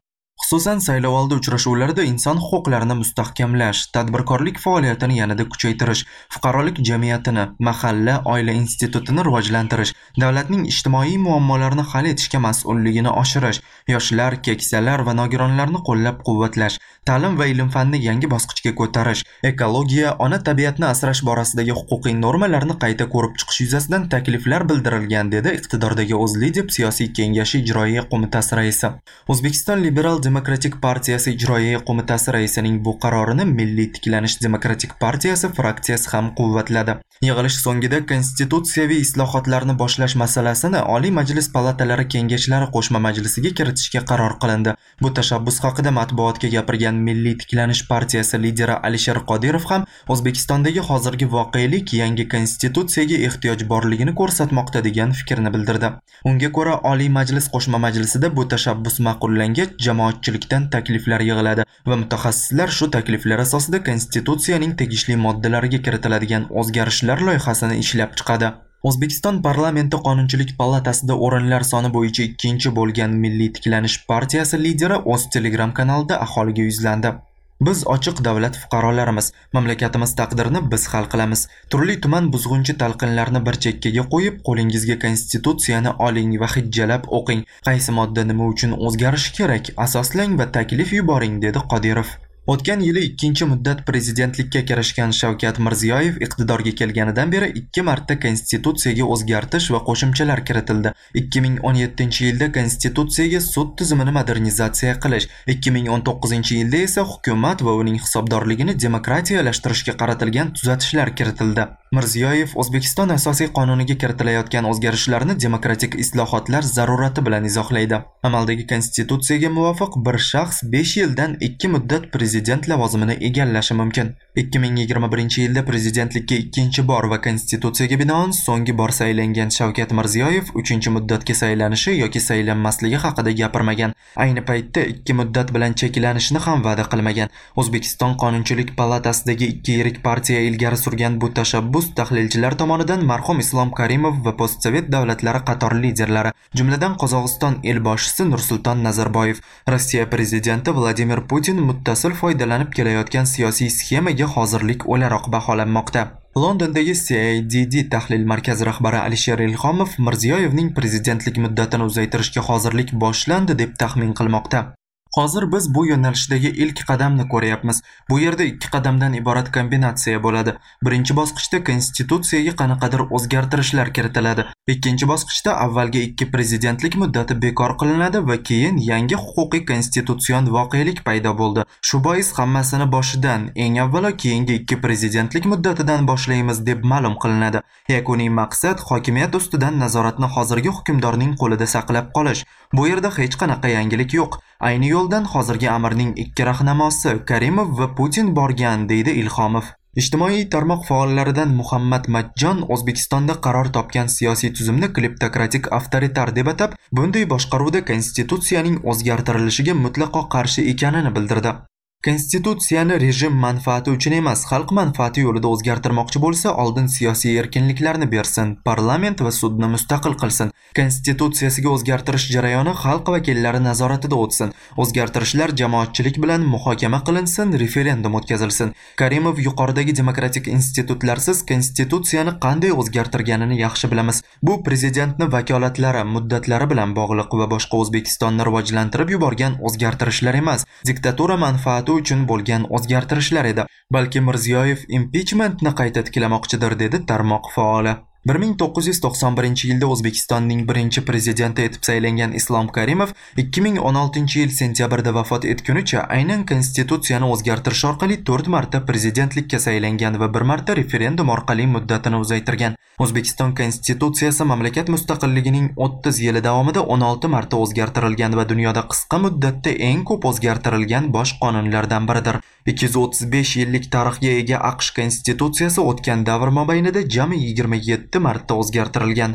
Xususan saylovoldi uchrashuvlarida inson huquqlarini mustahkamlash, tadbirkorlik faoliyatini yanada kuchaytirish, fuqarolik jamiyatini, mahalla, oila institutini rivojlantirish, davlatning ijtimoiy muammolarini hal etishga mas'ulligini oshirish, yoshlar, keksalar va nogironlarni qo'llab-quvvatlash, ta'lim va ilm-fanni yangi bosqichga ko'tarish, ekologiya, ona tabiatni asrash borasidagi huquqiy normalarni qayta ko'rib chiqish yuzasidan takliflar bildirilgan, dedi iqtidordagi O'zLidep siyosiy kengashi ijroiya qo'mitasi raisi. O'zbekiston Liberal Demokratik partiyasi ijroiya qo'mitasi raisining bu qarorini Milliy tiklanish demokratik partiyasi fraksiyasi ham quvvatladi. Yig'ilish so'ngida konstitutsiyaviy islohotlarni boshlash masalasini Oliy Majlis palatalari kengashlari qo'shma majlisiga kiritishga qaror qilindi. Bu tashabbus haqida matbuotga gapirgan Milliy tiklanish partiyasi lideri Alisher Qodirov ham O'zbekistondagi hozirgi voqelik yangi konstitutsiyaga ehtiyoj borligini ko'rsatmoqda degan fikrni bildirdi. Unga ko'ra, Oliy Majlis qo'shma majlisida bu tashabbus ma'qullangach, jamoatchilikdan takliflar yig'iladi va mutaxassislar shu takliflar asosida konstitutsiyaning tegishli moddalariga kiritiladigan o'zgarishlar loyihasini ishlab chiqadi. O'zbekiston parlamenti Qonunchilik palatasida o'rinlar soni bo'yicha ikkinchi bo'lgan Milliy tiklanish partiyasi lideri o'z Telegram kanalida aholiga yuzlandi. Biz ochiq davlat fuqarolarimiz, mamlakatimiz taqdirini biz hal qilamiz. Turli tuman buzg'unchi talqinlarni bir chekkaga qo'yib, qo'lingizga konstitutsiyani oling va hijjalab o'qing. Qaysi modda nima uchun o'zgarishi kerak, asoslang va taklif yuboring, dedi Qodirov. O'tgan yili ikkinchi muddat prezidentlikka kirishgan Shavkat Mirziyoyev iqtidorga kelganidan beri ikki marta konstitutsiyaga o'zgartish va qo'shimchalar kiritildi. ikki ming o'n yettinchi yilda konstitutsiyaga sud tizimini modernizatsiya qilish, ikki ming o'n to'qqizinchi yilda esa hukumat va uning hisobdorligini demokratiyalashtirishga qaratilgan tuzatishlar kiritildi. Mirziyoyev O'zbekiston asosiy qonuniga kiritilayotgan o'zgarishlarni demokratik islohotlar zarurati bilan izohlaydi. Amaldagi konstitutsiyaga muvofiq bir shaxs besh yildan ikki muddat prezident lavozimini egallashi mumkin. ikki ming yigirma birinchi yilda prezidentlikka ikkinchi bor va konstitutsiyaga binoan so'nggi bor saylangan Shavkat Mirziyoyev uchinchi muddatga saylanishi yoki saylanmasligi haqida gapirmagan. Ayni paytda ikki muddat bilan cheklanishni ham va'da qilmagan. O'zbekiston Qonunchilik palatasidagi ikki yirik partiya ilgari surgan bu tashabbus tahlilchilar tomonidan marhum Islom Karimov va postsovet davlatlari qator liderlari, jumladan Qozog'iston elboshisi Nursulton Nazarboyev, Rossiya prezidenti Vladimir Putin muttasil foydalanib kelayotgan siyosiy sxemaga hozirlik o'laroq baholanmoqda. Londondagi C I D D tahlil markazi rahbari Alisher Ilhomov Mirziyoyevning prezidentlik muddatini uzaytirishga hozirlik boshlandi deb taxmin qilmoqda. Hozir biz bu yo'nalishdagi ilk qadamni ko'ryapmiz. Bu yerda ikki qadamdan iborat kombinatsiya bo'ladi. Birinchi bosqichda konstitutsiyaga qanaqadir o'zgartirishlar kiritiladi. Ikkinchi bosqichda avvalgi ikki prezidentlik muddati bekor qilinadi va keyin yangi huquqiy konstitutsion voqelik paydo bo'ldi. Shu bois hammasini boshidan, eng avvalo keyingi ikki prezidentlik muddatidan boshlaymiz deb ma'lum qilinadi. Yakuniy maqsad hokimiyat ustidan nazoratni hozirgi hukmdorning qo'lida saqlab qolish. Bu yerda hech qanaqa yangilik yo'q. Ayni yo'ldan hozirgi amirning ikki rahnamosi Karimov va Putin borgan, deydi Ilhomov. Ijtimoiy tarmoq faollaridan Muhammad Majjon O'zbekistonda qaror topgan siyosiy tuzumni kleptokratik avtoritar deb atab, bunday boshqaruvda konstitutsiyaning o'zgartirilishiga mutlaqo qarshi ekanini bildirdi. Konstitutsiyani rejim manfaati uchun emas, xalq manfaati yo'lida o'zgartirmoqchi bo'lsa, oldin siyosiy erkinliklarni bersin, parlament va sudni mustaqil qilsin. Konstitutsiyasiga o'zgartirish jarayoni xalq vakillari nazoratida o'tsin. O'zgartirishlar jamoatchilik bilan muhokama qilinsin, referendum o'tkazilsin. Karimov yuqoridagi demokratik institutlarsiz konstitutsiyani qanday o'zgartirganini yaxshi bilamiz. Bu prezidentning vakolatlari, muddatlari bilan bog'liq va boshqa O'zbekistonni rivojlantirib yuborgan o'zgartirishlar emas, diktatura manfaati uchun bo'lgan o'zgartirishlar edi. Balki Mirziyoyev impichmentni qayta tiklamoqchidir, dedi tarmoq faoli. bir ming to'qqiz yuz to'qson birinchi yilda O'zbekistonning birinchi prezidenti etib saylangan Islom Karimov ikki ming o'n oltinchi yil sentyabrda vafot etgunicha aynan konstitutsiyani o'zgartirish orqali to'rt marta prezidentlikka saylangan va bir marta referendum orqali muddatini uzaytirgan. O'zbekiston konstitutsiyasi mamlakat mustaqilligining o'ttiz yili davomida o'n olti marta o'zgartirilgan va dunyoda qisqa muddatda eng ko'p o'zgartirilgan bosh qonunlardan biridir. ikki yuz o'ttiz besh yillik tarixga ega AQSh konstitutsiyasi o'tgan davr mobaynida jami yigirma yetti marta o'zgartirilgan.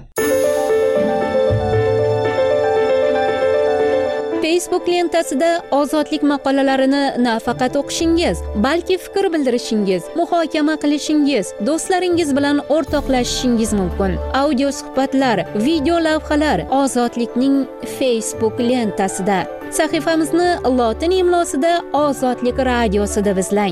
Facebook lentasida ozodlik maqolalarini nafaqat o'qishingiz, balki fikr bildirishingiz, muhokama qilishingiz, do'stlaringiz bilan o'rtoqlashishingiz mumkin. Audio suhbatlar, video lavhalar ozodlikning Facebook lentasida. Sahifamizni lotin imlosida Ozodlik radiosida izlang.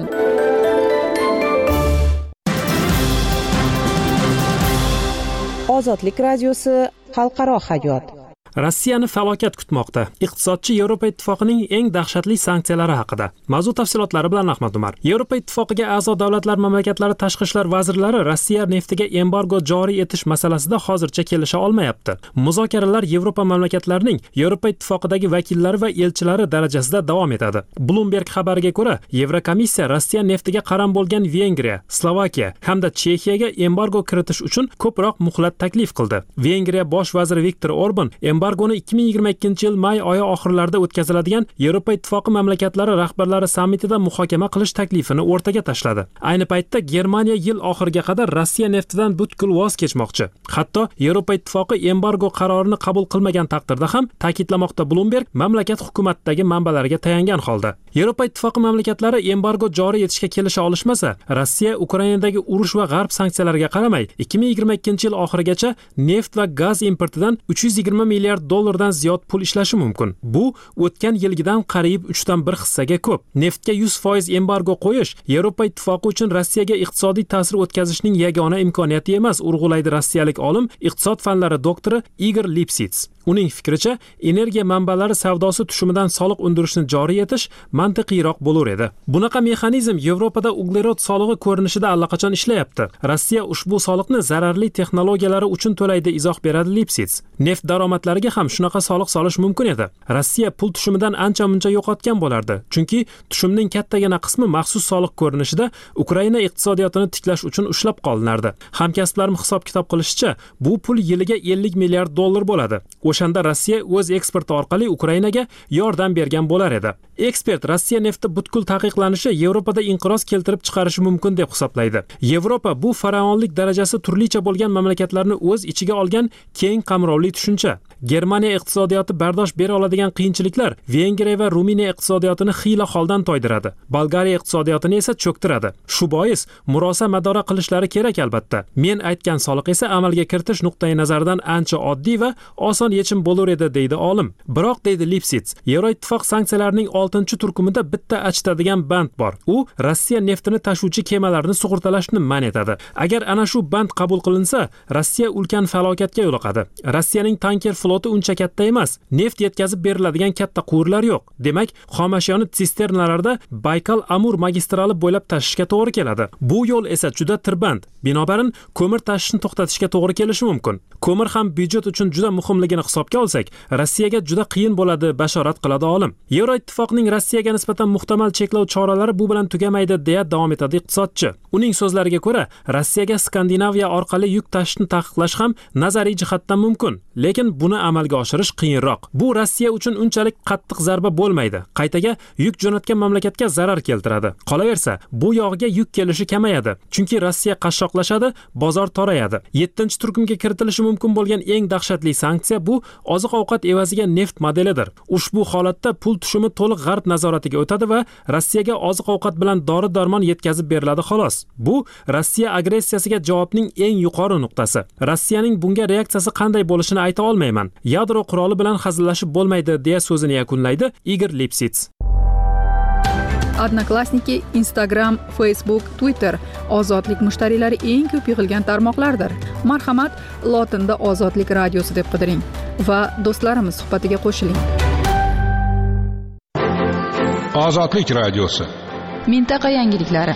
Ozodlik radiosi xalqaro hayot. Rossiyani falokat kutmoqda. Iqtisodchi Yevropa Ittifoqining eng dahshatli sanksiyalari haqida. Mavzu tafsilotlari bilan Ahmad Umar. Yevropa Ittifoqiga a'zo davlatlar mamlakatlari tashqi ishlar vazirlari Rossiya neftiga embargo joriy etish masalasida hozircha kelisha olmayapti. Muzokaralar Yevropa mamlakatlarining Yevropa Ittifoqidagi vakillari va elchilari darajasida davom etadi. Bloomberg xabariga ko'ra, Yevrokomissiya Rossiya neftiga qaram bo'lgan Vengriya, Slovakiya hamda Chexiyaga embargo kiritish uchun ko'proq muhlat taklif qildi. Vengriya bosh vaziri Viktor Orban embargoni ikki ming yigirma ikkinchi yil may oyi oxirlarida o'tkaziladigan Yevropa Ittifoqi mamlakatlari rahbarlari sammitida muhokama qilish taklifini o'rtaga tashladi. Ayni paytda Germaniya yil oxiriga qadar Rossiya neftidan butkul voz kechmoqchi. Hatto Yevropa Ittifoqi embargo qarorini qabul qilmagan taqdirda ham, ta'kidlamoqda Bloomberg mamlakat hukumatidagi manbalarga tayangan holda. Yevropa Ittifoqi mamlakatlari embargo joriy etishga kelisha olishmasa, Rossiya Ukrainadagi urush va g'arb sanksiyalariga qaramay ikki ming yigirma ikkinchi yil oxirigacha neft va gaz importidan uch yuz yigirma milliard dollardan ziyod pul ishlashi mumkin. Bu o'tgan yilgidan qariyb uchdan bir hissaga ko'p. Neftga yuz foiz embargo qo'yish Yevropa Ittifoqi uchun Rossiyaga iqtisodiy ta'sir o'tkazishning yagona imkoniyati emas, urg'ulaydi rossiyalik olim, iqtisod fanlari doktori Igor Lipsits. Uning fikricha, energiya manbalari savdosi tushumidan soliq undirishni joriy etish mantiqiyroq bo'lar edi. Bunaqa mexanizm Yevropada uglerod solig'i ko'rinishida allaqachon ishlayapti. Rossiya ushbu soliqni zararli texnologiyalari uchun to'laydi, izoh beradi Lipsits. Neft daromadlariga ham shunaqa soliq solish mumkin edi. Rossiya pul tushumidan ancha-muncha yo'qotgan bo'lardi, chunki tushumning kattagina qismi maxsus soliq ko'rinishida Ukraina iqtisodiyotini tiklash uchun ushlab qolinardi. Hamkasblarim hisob-kitob qilishicha, bu pul yiliga ellik milliard dollar bo'ladi. O'shanda Rossiya o'z eksporti orqali Ukrainaga yordam bergan bo'lar edi. Ekspert Rossiya nefti butkul taqiqlanishi Yevropada inqiroz keltirib chiqarishi mumkin deb hisoblaydi. Yevropa bu faraonlik darajasi turlicha bo'lgan mamlakatlarni o'z ichiga olgan keng qamrovli tushuncha. Germaniya iqtisodiyoti bardosh bera oladigan qiyinchiliklar Vengriya va Ruminiya iqtisodiyotini xiyla holdan toydiradi. Bolgariya iqtisodiyotini esa cho'ktiradi. Shu bois murosa madora qilishlari kerak albatta. Men aytgan soliq esa amalga kiritish nuqtai nazaridan ancha oddiy va oson yechim bo'lar edi, deydi olim. Biroq, deydi Lipsits, Yevroittifoq sanksiyalarining oltinchi turkumida bitta achitadigan band bor. U Rossiya neftini tashuvchi kemalarni sug'urtalashni man etadi. Agar ana shu band qabul qilinsa, Rossiya ulkan falokatga yo'liqadi. Rossiyaning tanker floti uncha katta emas. Neft yetkazib beriladigan katta quvurlar yo'q. Demak, xomashyoni sisternalarda Baykal-Amur magistrali bo'ylab tashishga to'g'ri keladi. Bu yo'l esa juda tirband. Binobarin, ko'mir tashishni to'xtatishga to'g'ri kelishi mumkin. Ko'mir ham byudjet uchun juda muhimligini hisobga olsak, Rossiyaga juda qiyin bo'ladi, bashorat qiladi olim. Yevroittifoqning Rossiyaga nisbatan muhtamal cheklov choralari bu bilan tugamaydi, deya davom etadi iqtisodchi. Uning so'zlariga ko'ra, Rossiyaga Skandinaviya orqali yuk tashishni taqiqlash ham nazariy jihatdan mumkin, lekin buni amalga oshirish qiyinroq. Bu Rossiya uchun unchalik qattiq zarba bo'lmaydi. Qaytaga yuk jo'natgan mamlakatga zarar keltiradi. Qolaversa, bu yog'iga yuk kelishi kamayadi, chunki Rossiya qashshoqlashadi, bozor torayadi. yettinchi turkumga kiritilishi mumkin bo'lgan eng dahshatli sanksiya bu oziq-ovqat evaziga neft modelidir. Ushbu holatda pul tushumi to'liq g'arb nazoratiga o'tadi va Rossiyaga oziq-ovqat bilan dori-darmon yetkazib beriladi xolos. Bu Rossiya agressiyasiga javobning eng yuqori nuqtasi. Rossiyaning bunga reaksiyasi qanday bo'lishini ayta olmayman. Yadro quroli bilan hazillashib bo'lmaydi, deya so'zini yakunlaydi Igor Lipsits. Odnoklassniki, Instagram, Facebook, Twitter ozodlik mushtariylari eng ko'p yig'ilgan tarmoqlardir. Marhamat, lotinda Ozodlik radiosi deb qidiring va do'stlarimiz suhbatiga qo'shiling. Ozodlik radiosi. Mintaqa yangiliklari.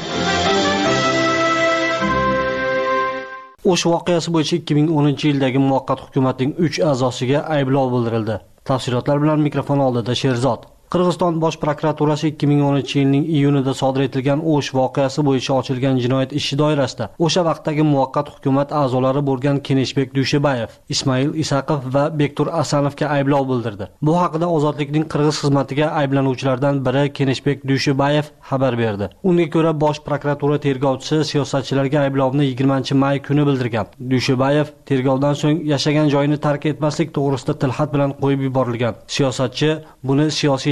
O'sh voqeasi bo'yicha ikki ming o'ninchi yildagi muvaqqat hukumatning uch a'zosiga ayblov bildirildi. Tafsilotlar bilan mikrofon oldida Sherzod. Qirg'iziston bosh prokuraturasi ikki ming o'ninchi yilning iyunida sodir etilgan O'sh voqeasi bo'yicha ochilgan jinoyat ishi doirasida o'sha vaqtdagi muvaqqat hukumat a'zolari bo'lgan Keneshbek Dushebayev, Ismoil Isaqov va Bektur Asanovga ayblov bildirdi. Bu haqida Ozodlikning Qirg'iz xizmatiga ayblanuvchilardan biri Keneshbek Dushebayev xabar berdi. Unga ko'ra, bosh prokuratura tergovchisi siyosatchilarga ayblovni yigirmanchi may kuni bildirgan. Dushebayev tergovdan so'ng yashagan joyini tark etmaslik to'g'risida tilxat bilan qo'yib yuborilgan. Siyosatchi buni siyosiy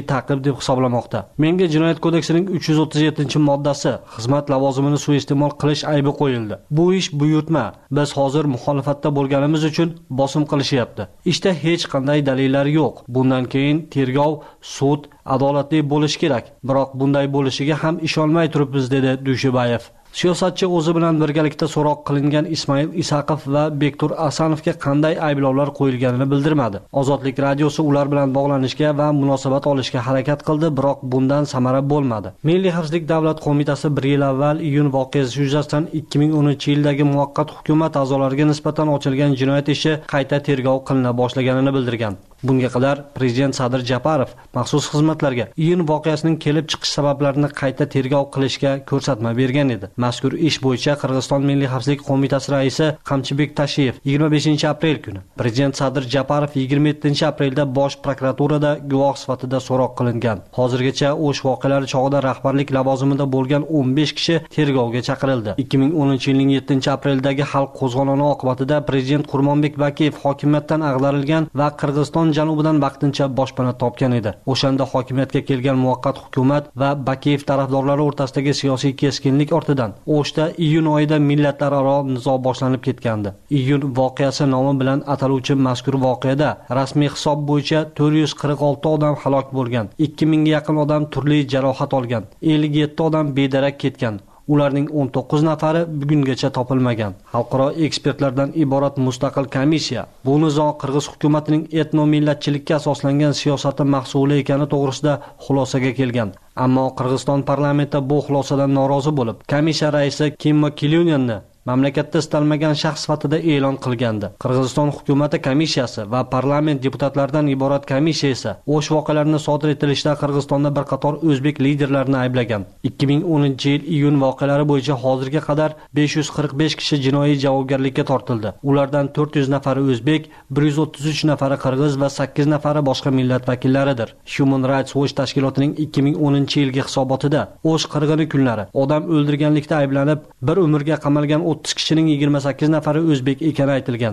ta'qib deb hisoblamoqda. Menga Jinoyat kodeksining uch yuz o'ttiz yettinchi moddasi xizmat lavozimini suiiste'mol qilish aybi qo'yildi. Bu ish buyurtma. Biz hozir muxolifatda bo'lganimiz uchun bosim qilishyapti. Ishda hech qanday dalillar yo'q. Bundan keyin tergov, sud adolatli bo'lishi kerak. Biroq bunday bo'lishiga ham ishonmay turibmiz, dedi Dushibayev. Siyosatchi o'zi bilan birgalikda so'roq qilingan Ismoil Isaqov va Bektur Asanovga qanday ayblovlar qo'yilganini bildirmadi. Ozodlik radiosi ular bilan bog'lanishga va munosabat olishga harakat qildi, biroq bundan samara bo'lmadi. Milliy xavfsizlik davlat qo'mitasi bir yil avval iyun voqeasi yuzasidan ikki ming o'ninchi yildagi muvaqqat hukumat a'zolariga nisbatan ochilgan jinoyat ishi qayta tergov qilina boshlaganini bildirgan. Bunga qadar prezident Sadir Japarov maxsus xizmatlarga iyun voqeasining kelib chiqish sabablarini qayta tergov qilishga ko'rsatma bergan edi. Mazkur ish bo'yicha Qirg'iziston Milliy xavfsizlik qo'mitasi raisi Qamchibek Tashev yigirma beshinchi aprel kuni, prezident Sadir Japarov yigirma yettinchi aprelda bosh prokuraturada guvoh sifatida so'roq qilingan. Hozirgacha o'sh voqealari chog'ida rahbarlik lavozimida bo'lgan o'n besh kishi tergovga chaqirildi. ikki ming o'ninchi yilning yettinchi apreldagi xalq qo'zg'oloni oqibatida prezident Qurmonbek Bakiyev hokimiyatdan ag'darilgan va Qirg'iziston janubidan vaqtincha boshpana topgan edi. O'shanda hokimiyatga kelgan muvaqqat hukumat va Bakiyev tarafdorlari o'rtasidagi siyosiy keskinlik ortidan O'shda iyun oyida millatlararo nizo boshlanib ketgandi. Iyun voqeasi nomi bilan ataluvchi mazkur voqeada rasmiy hisob bo'yicha to'rt yuz qirq olti odam halok bo'lgan, ikki mingga yaqin odam turli jarohat olgan, ellik yetti odam bedarak ketgan. Ularning o'n to'qqiz nafari bugungacha topilmagan. Xalqaro ekspertlardan iborat mustaqil komissiya bu nizo Qirg'iz hukumatining etno-millatchilikka asoslangan siyosati mahsuli ekani to'g'risida xulosaga kelgan. Ammo Qirg'iziston parlamenti bu xulosadan norozi bo'lib, komissiya raisi Kimmo Kilyunyanni mamlakatda istalmagan shaxs sifatida e'lon qilgandi. Qirg'iziston hukumati komissiyasi va parlament deputatlaridan iborat komissiya esa o'sh voqealarini sodir etilishda Qirg'izistonda bir qator o'zbek liderlarini ayblagan. ikki ming o'ninchi yil iyun voqealari bo'yicha hozirga qadar besh yuz qirq besh kishi jinoiy javobgarlikka tortildi. Ulardan to'rt yuz nafari o'zbek, bir yuz o'ttiz uch nafari qirg'iz va sakkiz nafari boshqa millat vakillaridir. Human Rights Watch tashkilotining ikki ming o'ninchi yilgi hisobotida o'sh qirg'ini kunlari odam o'ldirganlikda ayblanib bir umrga qamalgan o'ttiz kishining yigirma sakkiz nafari o'zbek ekani aytilgan.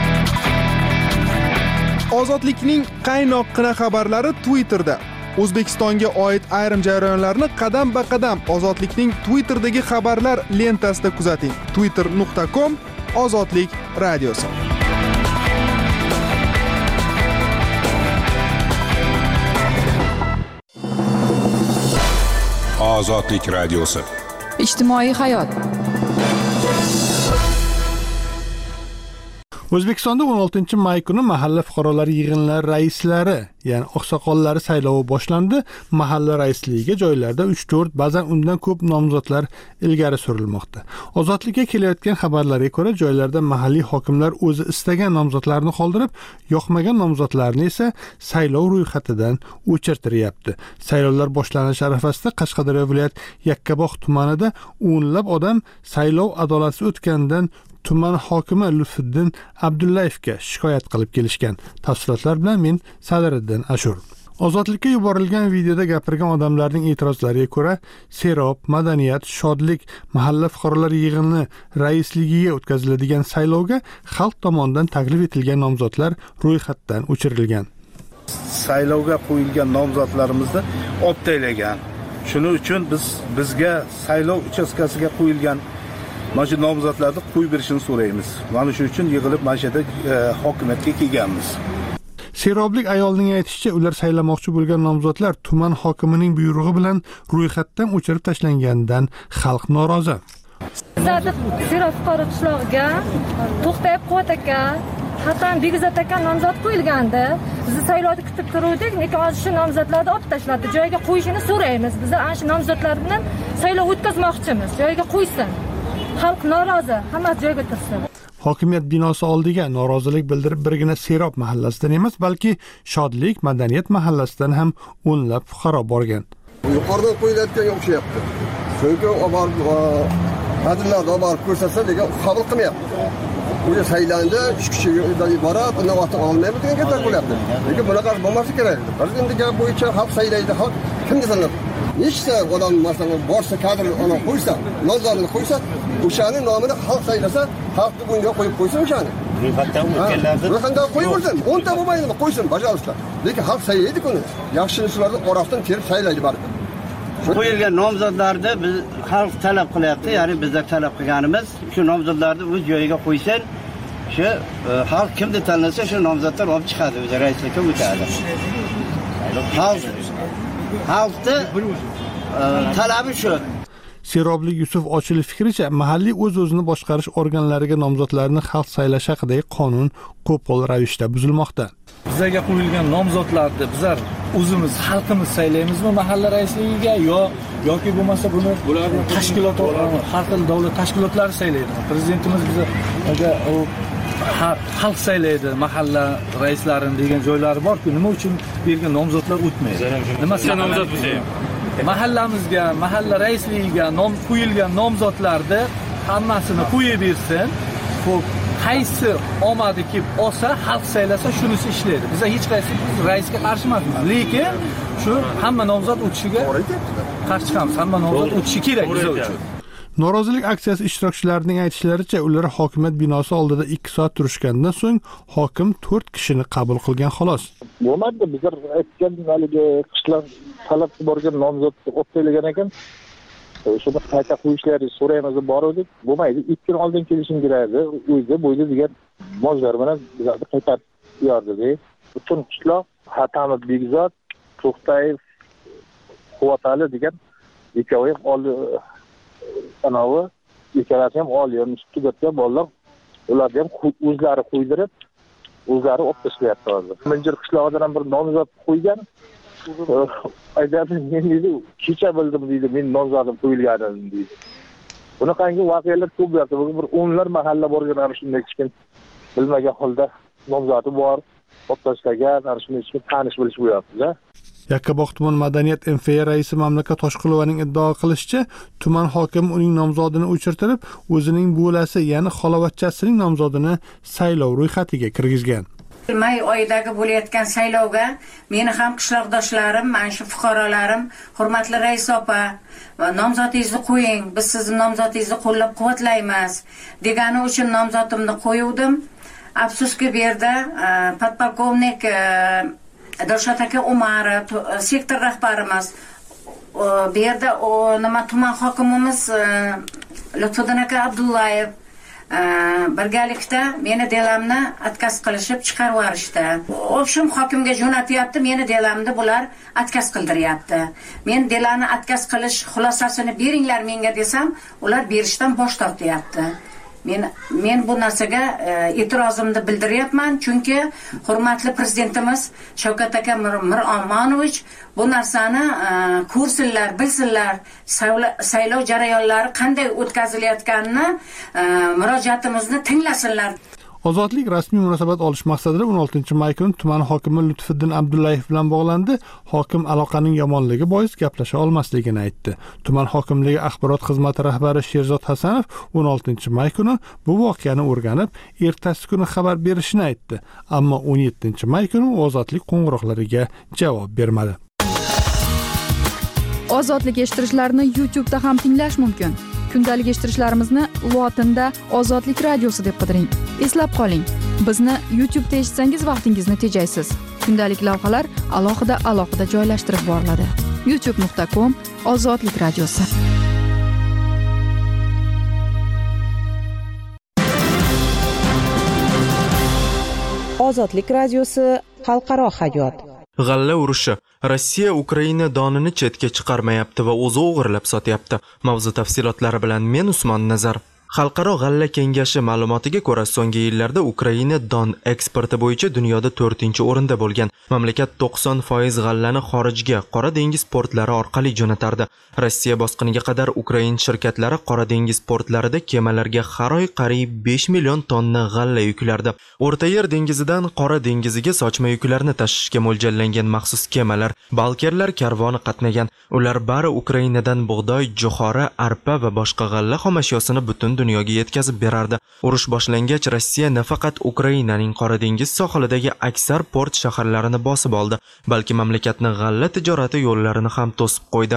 Ozodlikning qaynoqqina xabarlari Twitterda. O'zbekistonga oid ayrim jarayonlarni qadam-ba-qadam Ozodlikning Twitterdagi xabarlar lentasida kuzating. twitter nuqta com Ozodlik radiosi. Ozodlik radiosi. Ijtimoiy hayot. O'zbekistonda o'n oltinchi may kuni mahalla fuqarolar yig'inlari raislari, ya'ni oqsoqollari saylovi boshlandi. Mahalla raisligiga joylarda uch to'rt, ba'zan undan ko'p nomzodlar ilgari surilmoqda. Ozodlikka kelayotgan xabarlarga ko'ra, joylarda mahalliy hokimlar o'zi istagan nomzodlarni qoldirib, yoqmagan nomzodlarni esa saylov ro'yxatidan o'chirtiryapti. Saylovlar boshlanish arafasida Qashqadaryo viloyat Yakkabog' tumanida o'nlab odam saylov adolatsiz o'tganidan tuman hokimi Lutfiddin Abdullayevga shikoyat qilib kelishgan. Tafsilotlar bilan men Sadiriddin Ashur. Ozodlikka yuborilgan videoda gapirgan odamlarning e'tirozlariga ko'ra, Serob, Madaniyat, Shodlik mahalla fuqarolar yig'ini raisligiga o'tkaziladigan saylovga xalq tomonidan taklif etilgan nomzodlar ro'yxatdan o'chirilgan. Saylovga qo'yilgan nomzodlarimizni olib tashlagan. Shuning uchun biz bizga saylov uchastkasiga qo'yilgan mana shu nomzodlarni qo'yib berishini so'raymiz. Mana shu uchun yig'ilib mana shu yerda e, hokimiyatga kelganmiz. Seroblik ayolning aytishicha, ular saylamoqchi bo'lgan nomzodlar tuman hokimining buyrug'i bilan ro'yxatdan o'chirib tashlanganidan xalq norozi. Sadiq Serob fuqaro qishlog'iga to'xtab quvvat aka, Hasan Begizat aka nomzod qo'yilgandi. Biz saylovni kutib turuvdik, lekin hozir shu nomzodlarni olib tashladi. Joyiga qo'yishini so'raymiz. Biz ana shu nomzodlar bilan saylov o'tkazmoqchimiz. Joyiga qo'ysin. Xalq norozi, hamma joyiga tursin. Hokimiyat binosi oldiga norozilik bildirib birgina Serob mahallasidan emas, balki Shodlik, Madaniyat mahallasidan ham o'nlab fuqaro borgan. Yuqoridan qo'yilayotganga o'xshayapti. Chunki oborib hadillarni oborib ko'rsatsa, lekin qabul qilmayapti. Bu saylanda uch kishiga iborat, uni oti olmaymiz degan gaplar bo'lyapti. Lekin bunaqa bo'lmasa kerak. Prezidentning gapi bo'yicha xalq saylaydi, xalq kimga sanab? Nechta odam masalan borsa kadr ona qo'ysa, nomzodni qo'ysa, o'shani nomini xalq saylasa, xalq bunga qo'yib qo'ysin o'shani. ro'yxatdan o'tganlarni ro'yxatdan qo'yaversin, o'nta bo'lmaydimi, qo'ysin, bajarishda. Lekin xalq saylaydi-ku. Yaxshilarni orasidan terib saylaydi baribir. Qo'yilgan nomzodlarni biz xalq talab qilyapti, ya'ni bizlar talab qilganimiz shu nomzodlarni o'z joyiga qo'ysin. Shu xalq kimni tanlasa shu nomzodlar olib chiqadi, o'zi raislikka o'tadi. Xalq xalqni talabi shu. Serobli Yusuf Ochilov fikricha, mahalliy o'z-o'zini boshqarish organlariga nomzodlarni xalq saylash haqidagi qonun qo'pol ravishda buzilmoqda. Bizga qo'yilgan nomzodlarni bizlar o'zimiz xalqimiz saylaymizmi mahalla raisligiga yo yoki bo'lmasa buni tashkilot har xil davlat tashkilotlari saylaydi. Prezidentimiz bizga u xalq saylaydi mahalla raislarini degan joylari bor-ku, nima uchun bergan nomzodlar o'tmaydi? Nima nomzod bo'lsa mahallamizga, mahalla raisligiga nom qo'yilgan nomzodlarni hammasini qo'yib bersin. Xo'p, qaysi omadi kelib olsa, xalq saylasa shunisi ishlaydi. Biz hech qaysi raisga qarshi emasmiz, lekin shu hamma nomzod o'tishiga qarshi chiqamiz. Hamma nomzod o'tishi kerak biz uchun. Norozilik aksiyasi ishtirokchilarining aytishlaricha, ular hokimiyat binosi oldida ikki soat turishgandan so'ng hokim to'rt kishini qabul qilgan xolos. Bo'lmadi, bizlar aytgan haligi qishloq talab qilib borgan nomzodni o'tlaydigan ekan. Shuni qayta qo'yishlarini so'raymiz deb bordik. Bo'lmaydi, ikki kun oldin kelishim kerakdi. O'zi bo'yda degan mojlar bilan bizlarni qaytarib yordi. Butun qishloq Hatamov Begzod, To'xtayev, Quvvatali degan ikkovi oldi anavi ikkalasi ham oliy tugatgan bolalar, ularni ham o'zlari qo'ydirib, o'zlari olib tashlayapti hozir. Minjir qishlog'idan ham bir nomzod qo'ygan. Aytadi, men dedi, kecha bildim deydi, men nomzodim qo'yilganini deydi. Bunaqangi voqealar ko'p bo'lyapti. Bir o'nlar mahalla borgan ana shunday kichkin bilmagan holda nomzodi bor, olib tashlagan, ana shunday kichkin tanish bilish bo'lyapti-da. Yakkabog' tuman madaniyat M F A raisi Mamlakat Toshqulovaning iddao qilishicha, tuman hokimi uning nomzodini o'chirtirib, o'zining bo'lasi, ya'ni xalovatchasining nomzodini saylov ro'yxatiga kirgizgan. May oyidagi bo'layotgan saylovga meni ham qishloqdoshlarim, mana shu fuqarolarim, hurmatli rais opa, nomzodingizni qo'ying, biz sizning nomzodingizni qo'llab-quvvatlaymiz degani uchun nomzodimni qo'yuvdim. Afsuski bu yerda podpolkovnik Dilshod aka Umarov, sektor rahbarimiz, bu yerda nima tuman hokimimiz Lutfiddin aka Abdullayev birgalikda meni delamni atkaz qilishib chiqarib yuborishdi. O'shum hokimga jo'natyapti, meni delamni bular atkaz qildiryapti. Men delani atkaz qilish xulosasini beringlar menga desam, ular berishdan bosh tortyapti. Men men bu narsaga e'tirozimni bildiryapman, chunki hurmatli prezidentimiz Shavkat aka Miromonovich bu narsani ko'rsinlar, bilsinlar, saylov jarayonlari qanday o'tkazilayotganini, murojaatimizni tinglasinlar. Ozodlik rasmiy munosabat olish maqsadida o'n oltinchi may kuni tuman hokimi Lutfiddin Abdullayev bilan bog'landi. Hokim aloqaning yomonligi bois gaplasha olmasligini aytdi. Tuman hokimligi axborot xizmati rahbari Sherzod Hasanov o'n oltinchi may kuni bu voqeani o'rganib, ertasi kuni xabar berishini aytdi. Ammo o'n yettinchi may kuni ozodlik qo'ng'iroqlariga javob bermadi. Ozodlik eshittirishlarni YouTube da ham tinglash mumkin. Kundalik eshittirishlarimizni lotinda Ozodlik radiosi deb qidiring. Eslab qoling, bizni YouTube da eshitsangiz vaqtingizni tejaysiz. Kundalik lavhalar alohida alohida joylashtirib boriladi. youtube nuqta com Ozodlik radiosi. Ozodlik radiosi xalqaro hayot. G'alla urushi. Rossiya Ukraina donini chetga chiqarmayapti va o'zi o'g'irlab sotyapti. Mavzu tafsilotlari bilan men Usmon Nazar. Xalqaro g'alla kengashi ma'lumotiga ko'ra, so'nggi yillarda Ukraina don eksporti bo'yicha dunyoda to'rtinchi o'rinda bo'lgan. Mamlakat to'qson foiz g'allani xorijga, Qora dengiz portlari orqali jo'natardi. Rossiya bosqiniga qadar Ukraina shirkatlari Qora dengiz portlarida kemalarga har oy qariyb besh million tonna g'alla yuklardi. O'rta Yer dengizidan Qora dengiziga sochma yuklarni tashishga mo'ljallangan maxsus kemalar, balkerlar karvoni qatnagan. Ular bari Ukrainadan bug'doy, jo'xori, arpa va boshqa g'alla xomashyosini butun dunyoga yetkazib berardi. Urush boshlangach, Rossiya nafaqat Ukrainaning Qora dengiz sohilidagi aksar port shaharlarini bosib oldi, balki mamlakatning g'alla tijorati yo'llarini ham to'sib qo'ydi.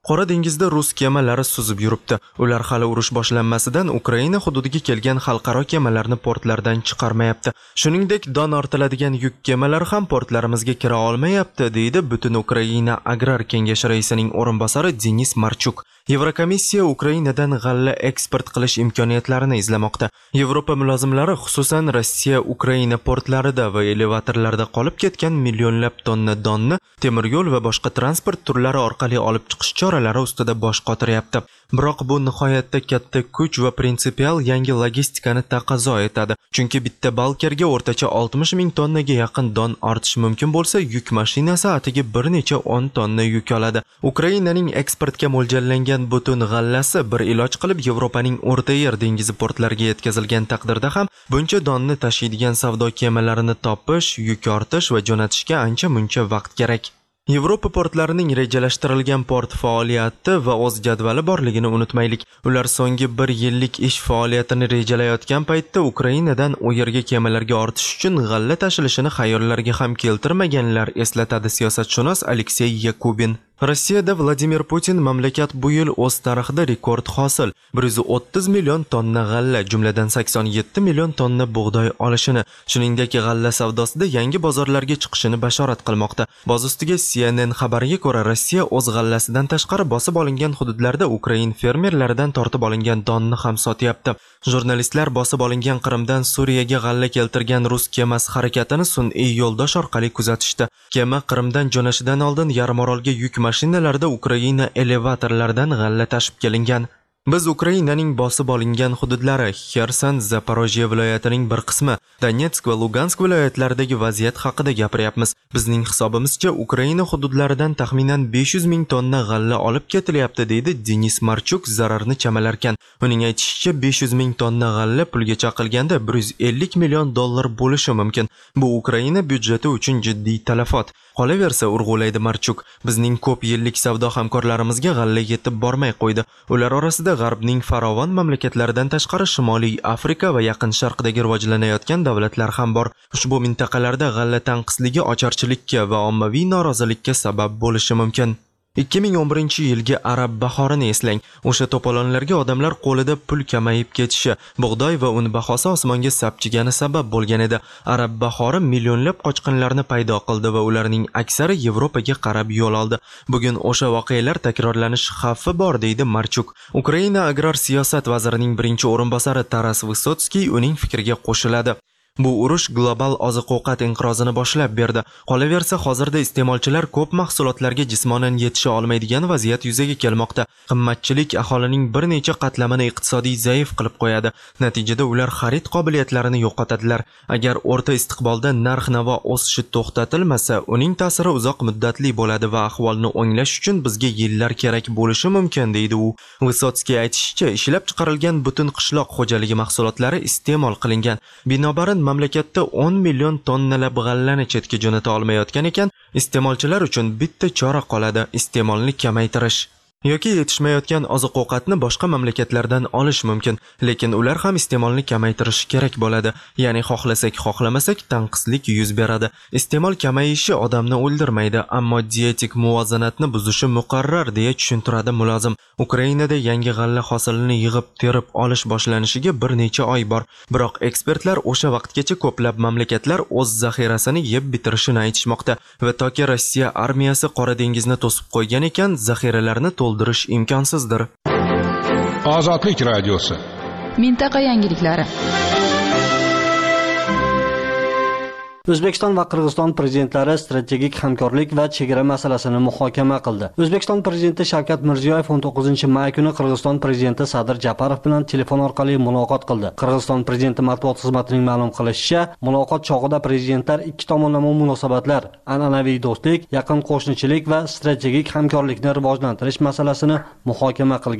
Qora dengizda rus kemalari suzib yuribdi. Ular hali urush boshlanmasidan Ukraina hududiga kelgan xalqaro kemalarni portlardan chiqarmayapti. Shuningdek, don ortiladigan yuk kemalari ham portlarimizga kira olmayapti, deydi Butun Ukraina Agrar kengashi raisining o'rinbosari Denis Marchuk. Yevrokomissiya Ukrainadan g'alla eksport qilish imkoniyatlarini izlamoqda. Yevropa mulozimlari xususan Rossiya Ukraina portlarida va elevatorlarda qolib ketgan millionlab tonna donni temir yo'l va boshqa transport turlari orqali olib chiqish choralari ustida bosh qotiryapti. Biroq bu nihoyatda katta kuch va prinsipial yangi logistikani taqozo etadi. Chunki bitta balkerga o'rtacha oltmish ming tonnaga yaqin don ortish mumkin bo'lsa, yuk mashinasi atiga bir necha o'n tonna yuk oladi. Ukrainaning eksportga mo'ljallangan butun g'allasi bir iloj qilib Yevropaning O'rta Yer dengizi portlariga yetkazilgan taqdirda ham buncha donni tashiydigan savdo kemalarini topish, yuk ortish va jo'natishga ancha muncha vaqt kerak. Yevropa portlarining rejalashtirilgan port faoliyati va o'z jadvali borligini unutmaylik. Ular so'nggi bir yillik ish faoliyatini rejalayotgan paytda Ukrainadan u yerga kemalarga ortish uchun g'alla tashilishini xayollariga ham keltirmaganlar, eslatadi siyosatshunos Aleksey Yakubin. Rossiyada Vladimir Putin mamlakat bu yil o'z tarixida rekord hosil bir yuz o'ttiz million tonna g'alla, jumladan sakson yetti million tonna bug'doy olishini, shuningdek g'alla savdosida yangi bozorlarga chiqishini bashorat qilmoqda. Boz ustiga C N N xabariga ko'ra, Rossiya o'z g'allasidan tashqari bosib olingan hududlarda Ukrain fermerlaridan tortib olingan donni ham sotyapti. Jurnalistlar bosib olingan Qrimdan Suriyaga g'alla keltirgan rus kemasi harakatini sun'iy yo'ldosh orqali kuzatishdi. Kema Qrimdan jo'nashidan oldin yarimorolga yuk mashinalarda Ukraina elevatorlaridan g'alla tashib kelingan. Biz Ukrainaning bosib olingan hududlari, Xerson, Zaporojye viloyatining bir qismi, Donetsk va Lugansk viloyatlaridagi vaziyat haqida gapiryapmiz. Bizning hisobimizcha Ukraina hududlaridan taxminan besh yuz ming tonna g'alla olib ketilyapti, deydi Denis Marchuk zararni chamalarkan. Uning aytishicha, besh yuz ming tonna g'alla pulga chaqilganda bir yuz ellik million dollar bo'lishi mumkin. Bu Ukraina byudjeti uchun jiddiy talafot. Qolaversa, urg'ulaydi Marchuk, bizning ko'p yillik savdo hamkorlarimizga g'alla yetib bormay qo'ydi. Ular orasida G'arbning farovon mamlakatlaridan tashqari Shimoliy Afrika va Yaqin Sharqdagi rivojlanayotgan davlatlar ham bor. Ushbu mintaqalarda g'alla tanqisligi ocharchilikka va ommaviy norozilikka sabab bo'lishi mumkin. ikki ming o'n birinchi yilgi arab bahorini eslang. O'sha to'polonlarga odamlar qo'lida pul kamayib ketishi, bug'doy va un bahosi osmonga sapchigani sabab bo'lgan edi. Arab bahori millionlab qochqinlarni paydo qildi va ularning aksari Yevropaga qarab yo'l oldi. Bugun o'sha voqealar takrorlanish xavfi bor, deydi Marchuk. Ukraina agrar siyosat vazirining birinchi o'rinbosari Taras Vysotskiy uning fikriga qo'shiladi. Bu urush global oziq-ovqat inqirozini boshlab berdi. Qolaversa, hozirda iste'molchilar ko'p mahsulotlarga jismonan yetisha olmaydigan vaziyat yuzaga kelmoqda. Qimmatchilik aholining bir necha qatlamini iqtisodiy zaif qilib qo'yadi. Natijada ular xarid qobiliyatlarini yo'qotadilar. Agar o'rta istiqbolda narx-navo o'sishi to'xtatilmasa, uning ta'siri uzoq muddatli bo'ladi va ahvolni o'nglash uchun bizga yillar kerak bo'lishi mumkin, deydi u. Vysotskiy aytishicha, ishlab chiqarilgan butun qishloq xo'jaligi mahsulotlari iste'mol qilingan. Binobarin mamlakatda o'n million tonnalab g'allani chetga jo'nata olmayotgan ekan, iste'molchilar uchun bitta chora qoladi: iste'molni kamaytirish. yoki yetishmayotgan oziq-ovqatni boshqa mamlakatlardan olish mumkin, lekin ular ham iste'molni kamaytirishi kerak bo'ladi. Ya'ni xohlasak, xohlamasak tanqislik yuz beradi. Iste'mol kamayishi odamni o'ldirmaydi, ammo dietik muvozanatni buzishi muqarrar, deya tushuntiradi mulozim. Ukrainada yangi g'alla hosilini yig'ib terib olish boshlanishiga bir necha oy bor, biroq ekspertlar o'sha vaqtgacha ko'plab mamlakatlar o'z zaxirasini yeb bitirishini aytishmoqda va toki Rossiya armiyasi Qora dengizni to'sib qo'ygan ekan, zaxiralarni to'ldirish imkonsizdir. Ozodlik radiosi. Mintaqa yangiliklari. O'zbekiston va Qirg'iziston prezidentlari strategik hamkorlik va chegara masalasini muhokama qildi. O'zbekiston prezidenti Shavkat Mirziyoyev o'n to'qqizinchi may kuni Qirg'iziston prezidenti Sadir Japarov bilan telefon orqali muloqot qildi. Qirg'iziston prezidenti matbuot xizmatining ma'lum qilishicha, muloqot chog'ida prezidentlar ikki tomonlama munosabatlar, an'anaviy do'stlik, yaqin qo'shnichilik va strategik hamkorlikni rivojlantirish masalasini muhokama qilgan.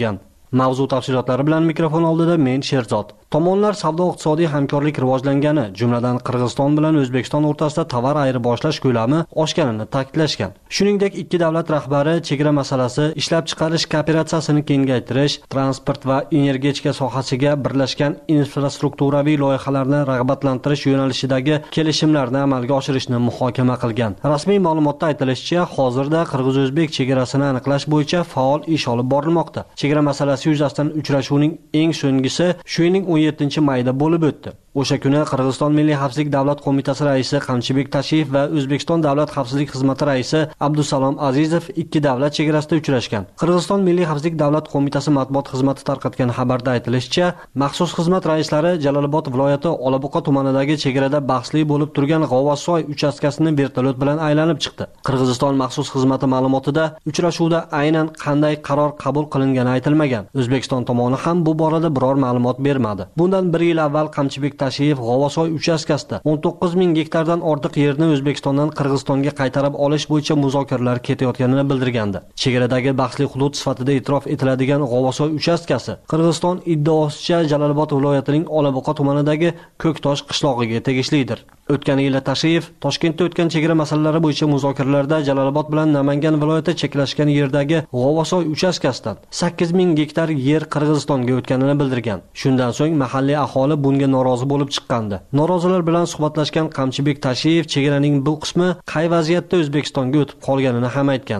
Mavzu tafsilotlari bilan mikrofon oldida men Sherzod. Tomonlar savdo-iqtisodiy hamkorlik rivojlangani, jumladan Qirg'iziston bilan O'zbekiston o'rtasida tovar ayirboshlash ko'lami oshganini ta'kidlashgan. Shuningdek, ikki davlat rahbari chegara masalasi, ishlab chiqarish kooperatsiyasini kengaytirish, transport va energetika sohasiga birlashgan infrastrukturaviy loyihalarni rag'batlantirish yo'nalishidagi kelishimlarni amalga oshirishni muhokama qilgan. Rasmiy ma'lumotda aytilishicha, hozirda qirg'iz-o'zbek chegarasini aniqlash bo'yicha faol ish olib borilmoqda. Chegara masalasi yuzasidan uchrashuvning eng so'nggisi shu yilning o'n yettinchi mayda bo'lib o'tdi. O'sha kuni Qirg'iziston Milliy xavfsizlik davlat qo'mitasi raisi Qamchibek Tashiyev va O'zbekiston davlat xavfsizlik xizmati raisi Abdusalom Azizov ikki davlat chegarasida uchrashgan. Qirg'iziston Milliy xavfsizlik davlat qo'mitasi matbuot xizmati tarqatgan xabarda aytilishicha, maxsus xizmat raislari Jalolobod viloyati Olabuqa tumanidagi chegarada bahsli bo'lib turgan G'ovasoy uchastkasini vertolyot bilan aylanib chiqdi. Qirg'iziston maxsus xizmati ma'lumotida uchrashuvda aynan qanday qaror qabul qilingani aytilmagan. O'zbekiston tomoni ham bu borada biror ma'lumot bermadi. Bundan bir yil avval Qamchibek Tashiyev G'ovasoy uchastkasida o'n to'qqiz ming gektardan ortiq yerni O'zbekistondan Qirg'izistonga qaytarib olish bo'yicha muzokaralar ketayotganini bildirgandi. Chegaradagi bahsli hudud sifatida e'tirof etiladigan G'ovasoy uchastkasi Qirg'iziston iddaosicha Jalolobod viloyatining Olabuqa tumanidagi Ko'ktosh qishlog'iga tegishlidir. O'tgan yil Tashiyev Toshkentda o'tgan chegara masalalari bo'yicha muzokaralarda Jalolobod bilan Namangan viloyati cheklashgan yerdagi G'ovasoy uchastkasidan sakkiz ming gektar yer Qirg'izistonga o'tganini bildirgan. Shundan so'ng mahalliy aholi bunga norozi bo'lib chiqqandi. Norozilar bilan suhbatlashgan Qamchibek Tashiyev chegaraning bu qismi qay vaziyatda O'zbekistonga o'tib qolganini ham aytgan.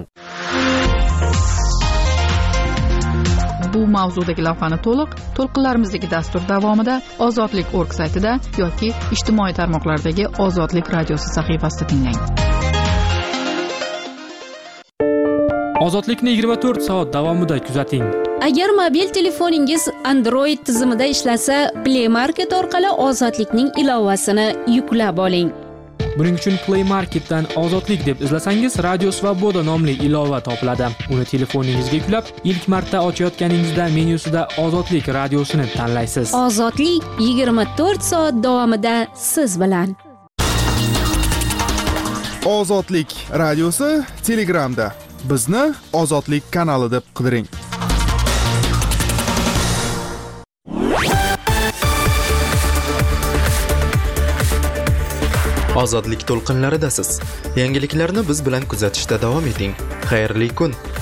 Bu mavzudagi lavhani to'liq to'lqinlarimizdagi dastur davomida ozodlik org saytida yoki ijtimoiy tarmoqlardagi Ozodlik radiosi sahifasida tinglang. Ozodlikni yigirma to'rt soat davomida kuzating. Agar mobil telefoningiz Android tizimida ishlasa, Play Market orqali Ozodlikning ilovasini yuklab oling. Buning uchun Play Marketdan Ozodlik deb izlasangiz, Radio Svoboda nomli ilova topiladi. Uni telefoningizga yuklab, ilk marta ochayotganingizda menyusida Ozodlik radiosini tanlaysiz. Ozodlik yigirma to'rt soat davomida siz bilan. Ozodlik radiosi Telegramda. Bizni Ozodlik kanali deb qidiring. Ozodlik to'lqinlaridasiz. Yangiliklarni biz bilan kuzatishda davom eting. Xayrli kun.